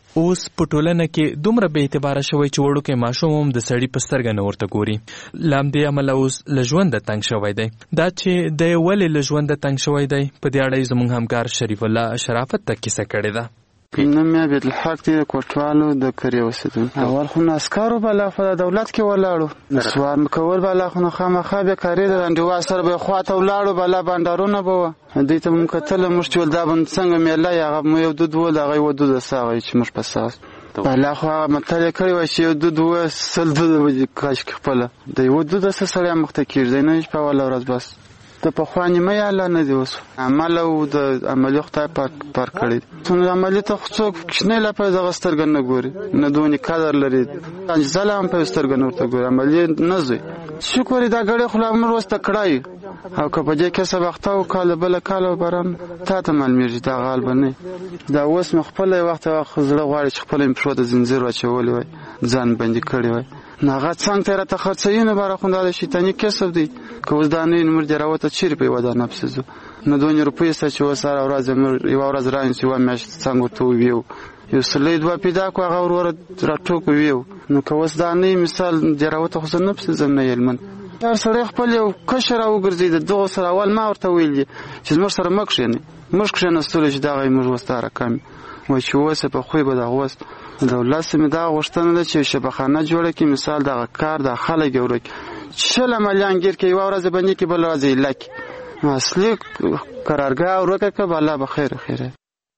اوس په ټولنه کې دومره بې اعتباره شوی چې وړوکی ماشوم هم د سړي په سترګه نه ورته ګوري. له همدې امله اوس له ژونده تنګ شوی دی. دا چې دی ولې له ژونده تنګ شوی دی، په دې اړه زموږ همکار شریف الله شرافت ته کیسه کړې ده. نوم یې عبدالحق دی، د کوټوالو د کرې اوسېدونکی. اول خو نو عسکرو بالا خو د دولت کې ولاړو، سوار کول بالا خو نو خامخا بېکاري ده. انډیوال سره به یې خواته ولاړو، بالا بانډارونه به وه. دوی ته به مو کتله، موږ چې ول دا به څنګه میله یې، هغه مو یو دود ول، هغه یې ودود هسه هغه چې موږ په ساس بالا خو هغه متل یې کړی وای چې یو دود وه سل دوده به کاشکې خپله د یوه دود هسه سړی مخته کېږي، دی نه چې په اوله ورځ بس د پخوا نیمه یې الله نه دی اوس عمل او د عملي خدای پاک پر کړی. عملي ته خو څوک کوچنی لا په دغه سترګه نه ګوري، نه دونې قدر لري، ځله هم په سترګه نه ورته ګوري، عملي نه ځي. شکر دا ګړی خو لا عمر وسته کړی، او که په دې کې سبقته وکاله بله کاله باران تا ته معلومېږي دا غال به نه. دا اوس مې خپله یو وخت زړه غواړي چې خپله مې پښو ته زنځیر واچولی وای، ځان بندي کړی وای. نو هغه څنګ ته یې راته خرڅوي، نو باره خو دا د شیطاني کسب دی. که اوس دا نه وي نو موږ دې راوته چیرې په یوه دانه پسې ځو. نو دونې روپۍ سته چې اوس هره ورځ یوه ورځ رانیسو، یوه میاشت څنګ ورته وویو، یو سلی دوه پیدا کړو، هغه وروره راټوکو ویو. نو که اوس دا نه وي مثال دې راوته خو زه نه پسې ځم، نه هلمند هر سړی خپل یو کشر راوګرځي. د دغو سره اول ما ورته ویل دي چې زموږ سره مه کښېنئ، موږ کښېنستلو چې دغه یې موږ وستا راکم وایي چې اوس یې په خوی به دغه اوس دولت سه مې دغه غوښتنه ده چې شبخانه جوړه کړي، مثال دغه کار د خلک یې ورکړي، شل عملیان ګیر کړي، یوه ورځ یې بندي کړي، بله ورځ یې ایله کړي، اصلي قرارګاه ورکړه کړه، الله به خیر خیره.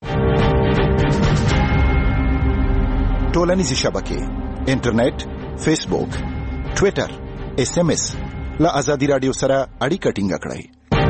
ټولنیزې شبکې، انټرنیټ، فیسبوک، ټویټر، اس ام اس له ازادي راډیو سره اړیکه ټینګه کړئ.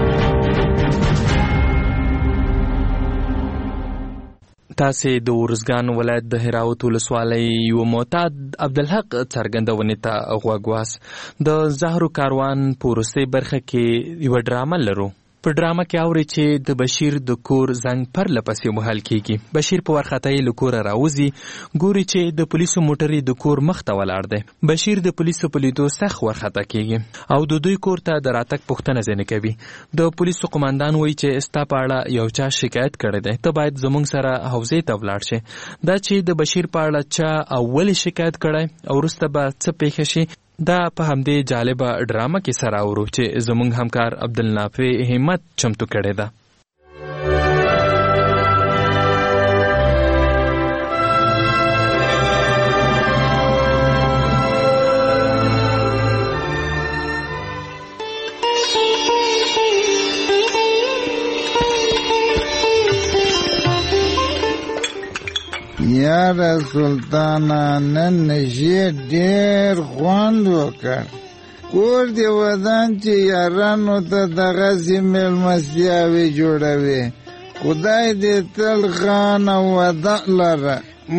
تاسې د ارزګان ولایت د هراوت ولسوالۍ یو معتاد عبدالحق څرګندونې ته غوږ واست. د زهرو کاروان په وروستۍ برخه کې یوه ډرامه لرو. په ډرامه کې اوري چې د بشیر د کور زنګ پرله پسې وهل کېږي. بشیر په وارخطایۍ له کوره راوځي، ګوري چې د پولیسو موټر د کور مخ ته ولاړ دی. بشیر د پولیسو په لیدو سخت وارخطا کېږي او د دوی کور ته د راتګ پوښتنه ځینې کوي. د پولیسو قماندان وایي چې ستا په اړه یو چا شکایت کړی دی، ته باید زموږ سره حوزې ته ولاړ شې. دا چې د بشیر په اړه چا او ولې شکایت کړی او وروسته به څه پیښه شي، دا په همدې جالبه ډرامه کې سره اورو چې زموږ همکار عبدالنافع همت چمتو کړې ده. یاره سلطانه نن نشي ډېر خوند وکړ. کور دې ودان چې یارانو ته دغسې مېلمستیاوې جوړوي. خدای دې تل خان او وده لره.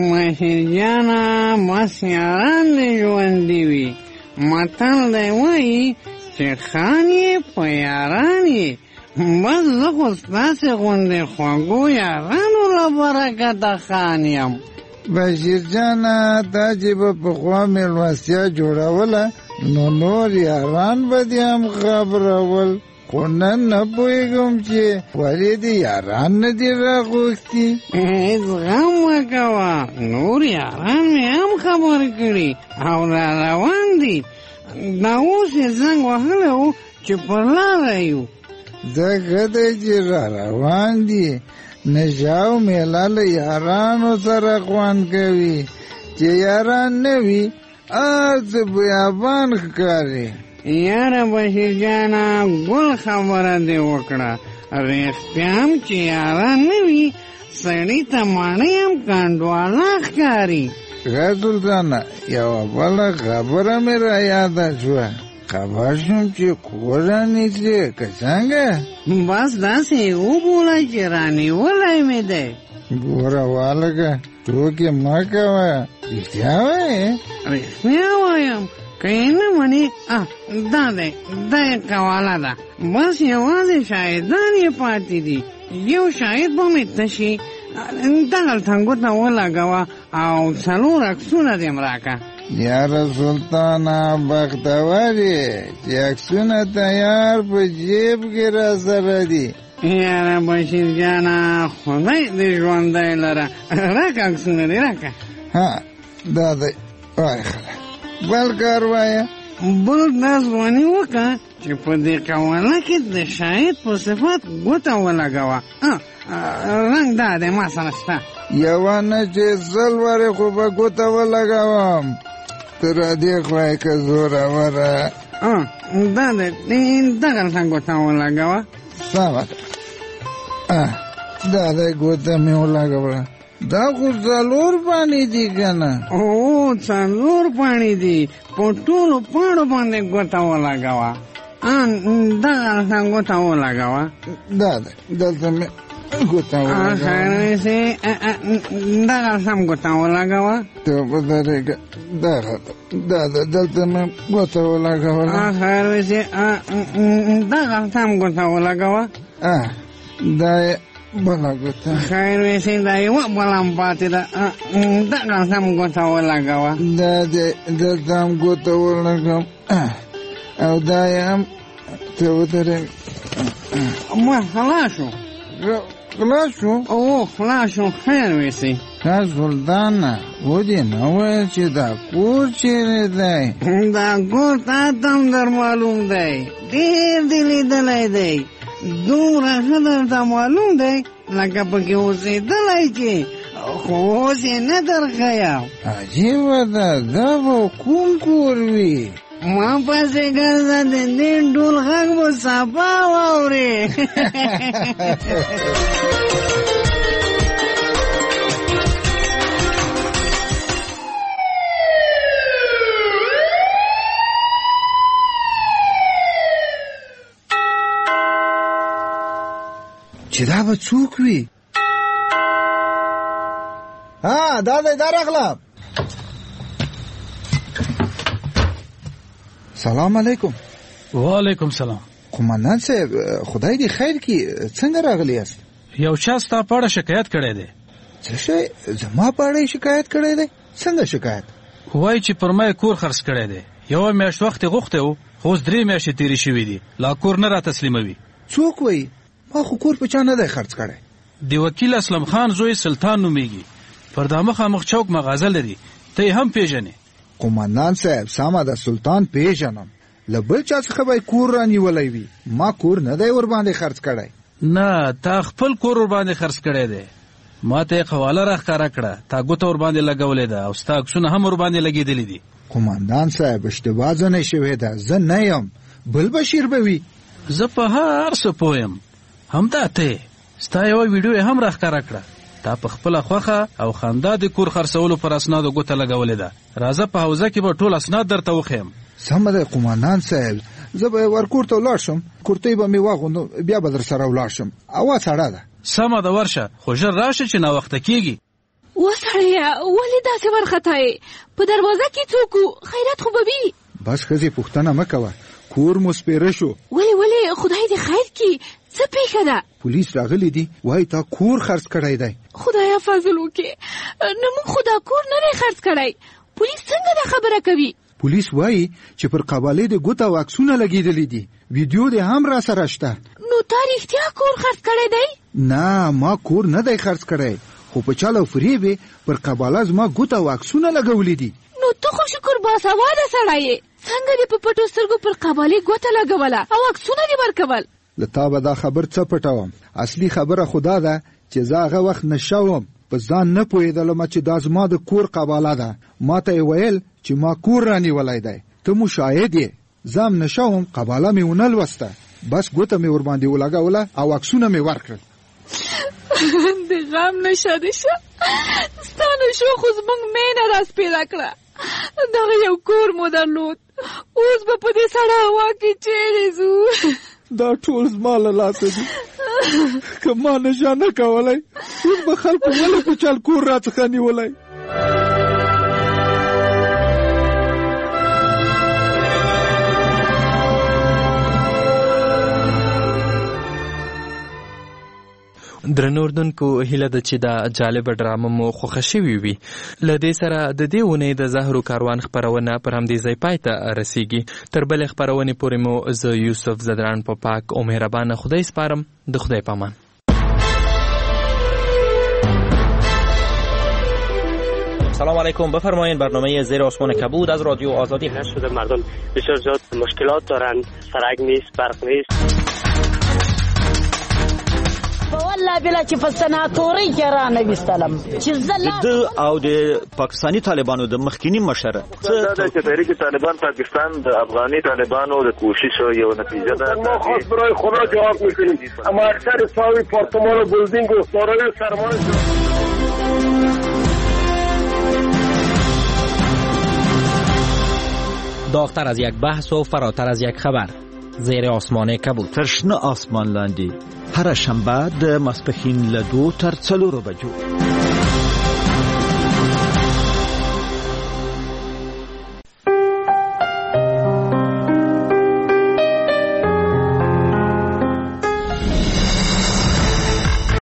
مهرجانه مس یاران دې ژوندي وي. متل دی وایي چې خان یې په یاران یې. بس زه خو ستاسې غوندې خوږو یارانو له برکته خان یم. بشیر جانه تا چې به پخوا مېلمستیا جوړوله نو نور یاران به دې هم خبرول، خو نن نه پوهېږم چې ولې دې یاران نه دي راغوښتي. هېڅ غم مه کوه، نور یاران مې هم خبر کړي او را روان دي. دا اوس یې زنګ وهلی و چې پر لاره یو. ځکه دی چې را روان دي، نشاو میله له یارانو سره خوند کوي. چې یاران نه وي هر څه بیابان ښکاري. یاره بشیر جانه ګل خبره دې وکړه، رښتیا هم چې یاران نه وي سړي ته ماڼۍ هم کنډواله ښکاري. ښه سلطانه یوه بله خبره مې را یاده شوه. خبر شوم چې کور رانیسې که څنګه؟ بس داسې یې وبوله چې رانیولی مې دی. ګوره والګه ټوکې مه کوه، رښتیا وایې؟ رښتیا وایم، که یې نه منې دا دی دا یې قواله ده. بس یوازې شاهدان یې پاتې دي. یو شاهد به مې تشي دغلته ګوته ولګوه او څلور عکسونه دې م راکړه. یاره سلطانه بختور یې چې عکسونه تیار په جیب کې را سره دي. یاره بشیر جانا خدای دې ژوندی لره راکه عکسونه دې راکه ها دا دی وای خله بل کار وایه بل دا ځواني وکړه چې په دې قواله کې د شاهد په صفت ګوته ولګوه رنګ دا دی ما سره شته یوه نه چې سل وارې خو به ګوته ولګوم ته رادې خدای که زوروره دا دی دغه رسه ګوته ولګوه سمه ده دا دی ګوته مې ولګوله دا خو څلور پاڼې دي که نه او څلور پاڼې دي په ټولو پاڼو باندې ګوته ولګوه دغه رسه ګوته ولګوه دا دی دلته مې ګوته ولګوه دغه رسه م ګوته ولګوه ته په درېږه دغه دا ده دلته مې ګوته ولګوله خیر وسې دغه رسه م ګوته ولګوه دا یې بله ګوته خیر وسې دا یوه بله م پاتې ده دغه رسه م ګوته ولګوه دا دی دلته هم ګوته ولګوم او دا یې هم ته ودرېږه ما خلاص شو خلاص شو او خلاص شو خیر وسې ښه سلطانه ودې نه ویل چې دا کور چیرې دی دا کور تا ته هم در معلوم دی ډېر دې لیدلی دی دومره ښه درته معلوم دی لکه پکې اوسېدلی چې خو اوس یې نه درښیم عجیبه ده دا به کوم کور وي ما پسې ګرځه د دې ډول غږ به صفا واورې چې دا به څوک وي ها دا دی دا راغلم سلام علیکم وعلیکم سلام قمندان صاحب خدای دې خیر کړي څنګه راغلی یاست یو چا ستا په اړه شکایت کړی دی څه شی زما په اړه شکایت کړی دی څنګه شکایت وایي چې پر ما کور خرڅ کړی دی یوه میاشت وخت یې غوښتی و خو اوس درې میاشتې تېرې شوي دي لا کور نه را تسلیموي څوک وایي ما خو کور په چا نه دی خرڅ کړی د وکیل اسلم خان زوی سلطان نومیږي پر دا مخامخ چوک مغازه لري ته یې هم پیژنې قمندان صاحب سمه ده سلطان پیژنم له بل چا څخه به کور رانیولی وي ما کور نه دی ورباندې خرڅ کړی نه تا خپل کور ورباندې خرڅ کړی دی ما ته یې قواله راښکاره کړه تا ګوته ورباندې لګولې ده او ستا عکسونه هم ورباندې لګېدلي دي قمندان صاحب اشتباه ځنې شوې ده زه نه یم بل بشیر به وي زه په هر څه پوه یم همدا ته ستا یوه ویډیو یې هم راښکاره کړه تا په خپله خوښه او خندا د کور خرڅولو پر اسنادو ګوته لګولې ده راځه په حوزه کې به ټول اسناد درته وښیم سمه ده قمندان صاحب زه به ورکور ته ولاړ شم کورتۍ به مې واغوندم بیا به در سره ولاړ شم هوا سړه ده سمه ده ورشه خو ژر راشه چې ناوخته کېږي وسړیه ولې داسې وارخطایې په دروازه کې څوک و خیرات خو به وي بس ښځې پوښتنه مه کوه کور مو سپېره شو ولې ولې خدای دې خیر کړي څه پېښه ده پولیس راغلی دي وایي تا کور خرڅ کړی دی خدایه فضل وکړې نه موږ خو دا کور نه دی خرڅ کړی پولیس څنګه دا خبره کوي پولیس وایي چې پر قبالې د ګوته او عکسونه لګېدلي دي ویډیو دې هم را سره شته نو تا رښتیا کور خرڅ کړی دی نه ما کور نه دی خرڅ کړی خو په چل او فریب یې پر قباله زما ګوته او عکسونه لګولي دي نو ته خو شکر باسواده سړی یې څنګه دې په پټو سترګو پر قبالې ګوته لګوله او عکسونه دې ورکول له تا به دا خبر څه پټوم اصلي خبره خو دا ده چې زه هغه وخت نشه وم په ځان نه پوهېدلم چې دا زما د کور قباله ده ما ته یې ویل چې ما کور رانیولی دی ته مو شاهد یې زه هم نشه وم قباله مې ونه لوسته بس ګوته مې ورباندې ولګوله او عکسونه مې ورکړل د غم نشه دې شه ستا نشو خو زموږ مینه راسپېره کړه دغه یو کور مو درلود اوس به په دې سړه هوا کې چیرې ځو دا ټول زما له لاسه دي که ما نشه نه کولی اوس به خلکو ولې په چل کور راڅخه نیولی درنو اردوونکو هیله ده چې دا جالبه ډرامه مو خوښه شوې وي. له دې سره د دې اونۍ د زهرو کاروان خپرونه پر همدې ځای پای ته رسیږي. تر بلې خپرونې پورې مو زه یوسف زدران په پاک او مهربانه خدای سپارم. د خدای پامان. سلام علیکم. بفرمایید برنامه زیر آسمان کبود از رادیو آزادی. نشده مردم بسیار زیاد مشکلات دارند، سرک نیست، برق نیست. والله بلا چې په سناتوري کې را نویستلم چې د او د پاکستانی طالبانو د مخکینی مشر دا چې تحریک طالبان پاکستان د افغاني طالبانو د کوشش یو نتیجه ده. ما خاص برای خدا جواب میکنیم، اما اکثر صاحب پارتمان و بلدینگ و دارای سرمایه داغتر از یک بحث و فراتر از یک خبر. زیر آسمان کبود. ترشنه آسمان لاندی هر شنبه د ماسپښین له دو تر څلورو بجو.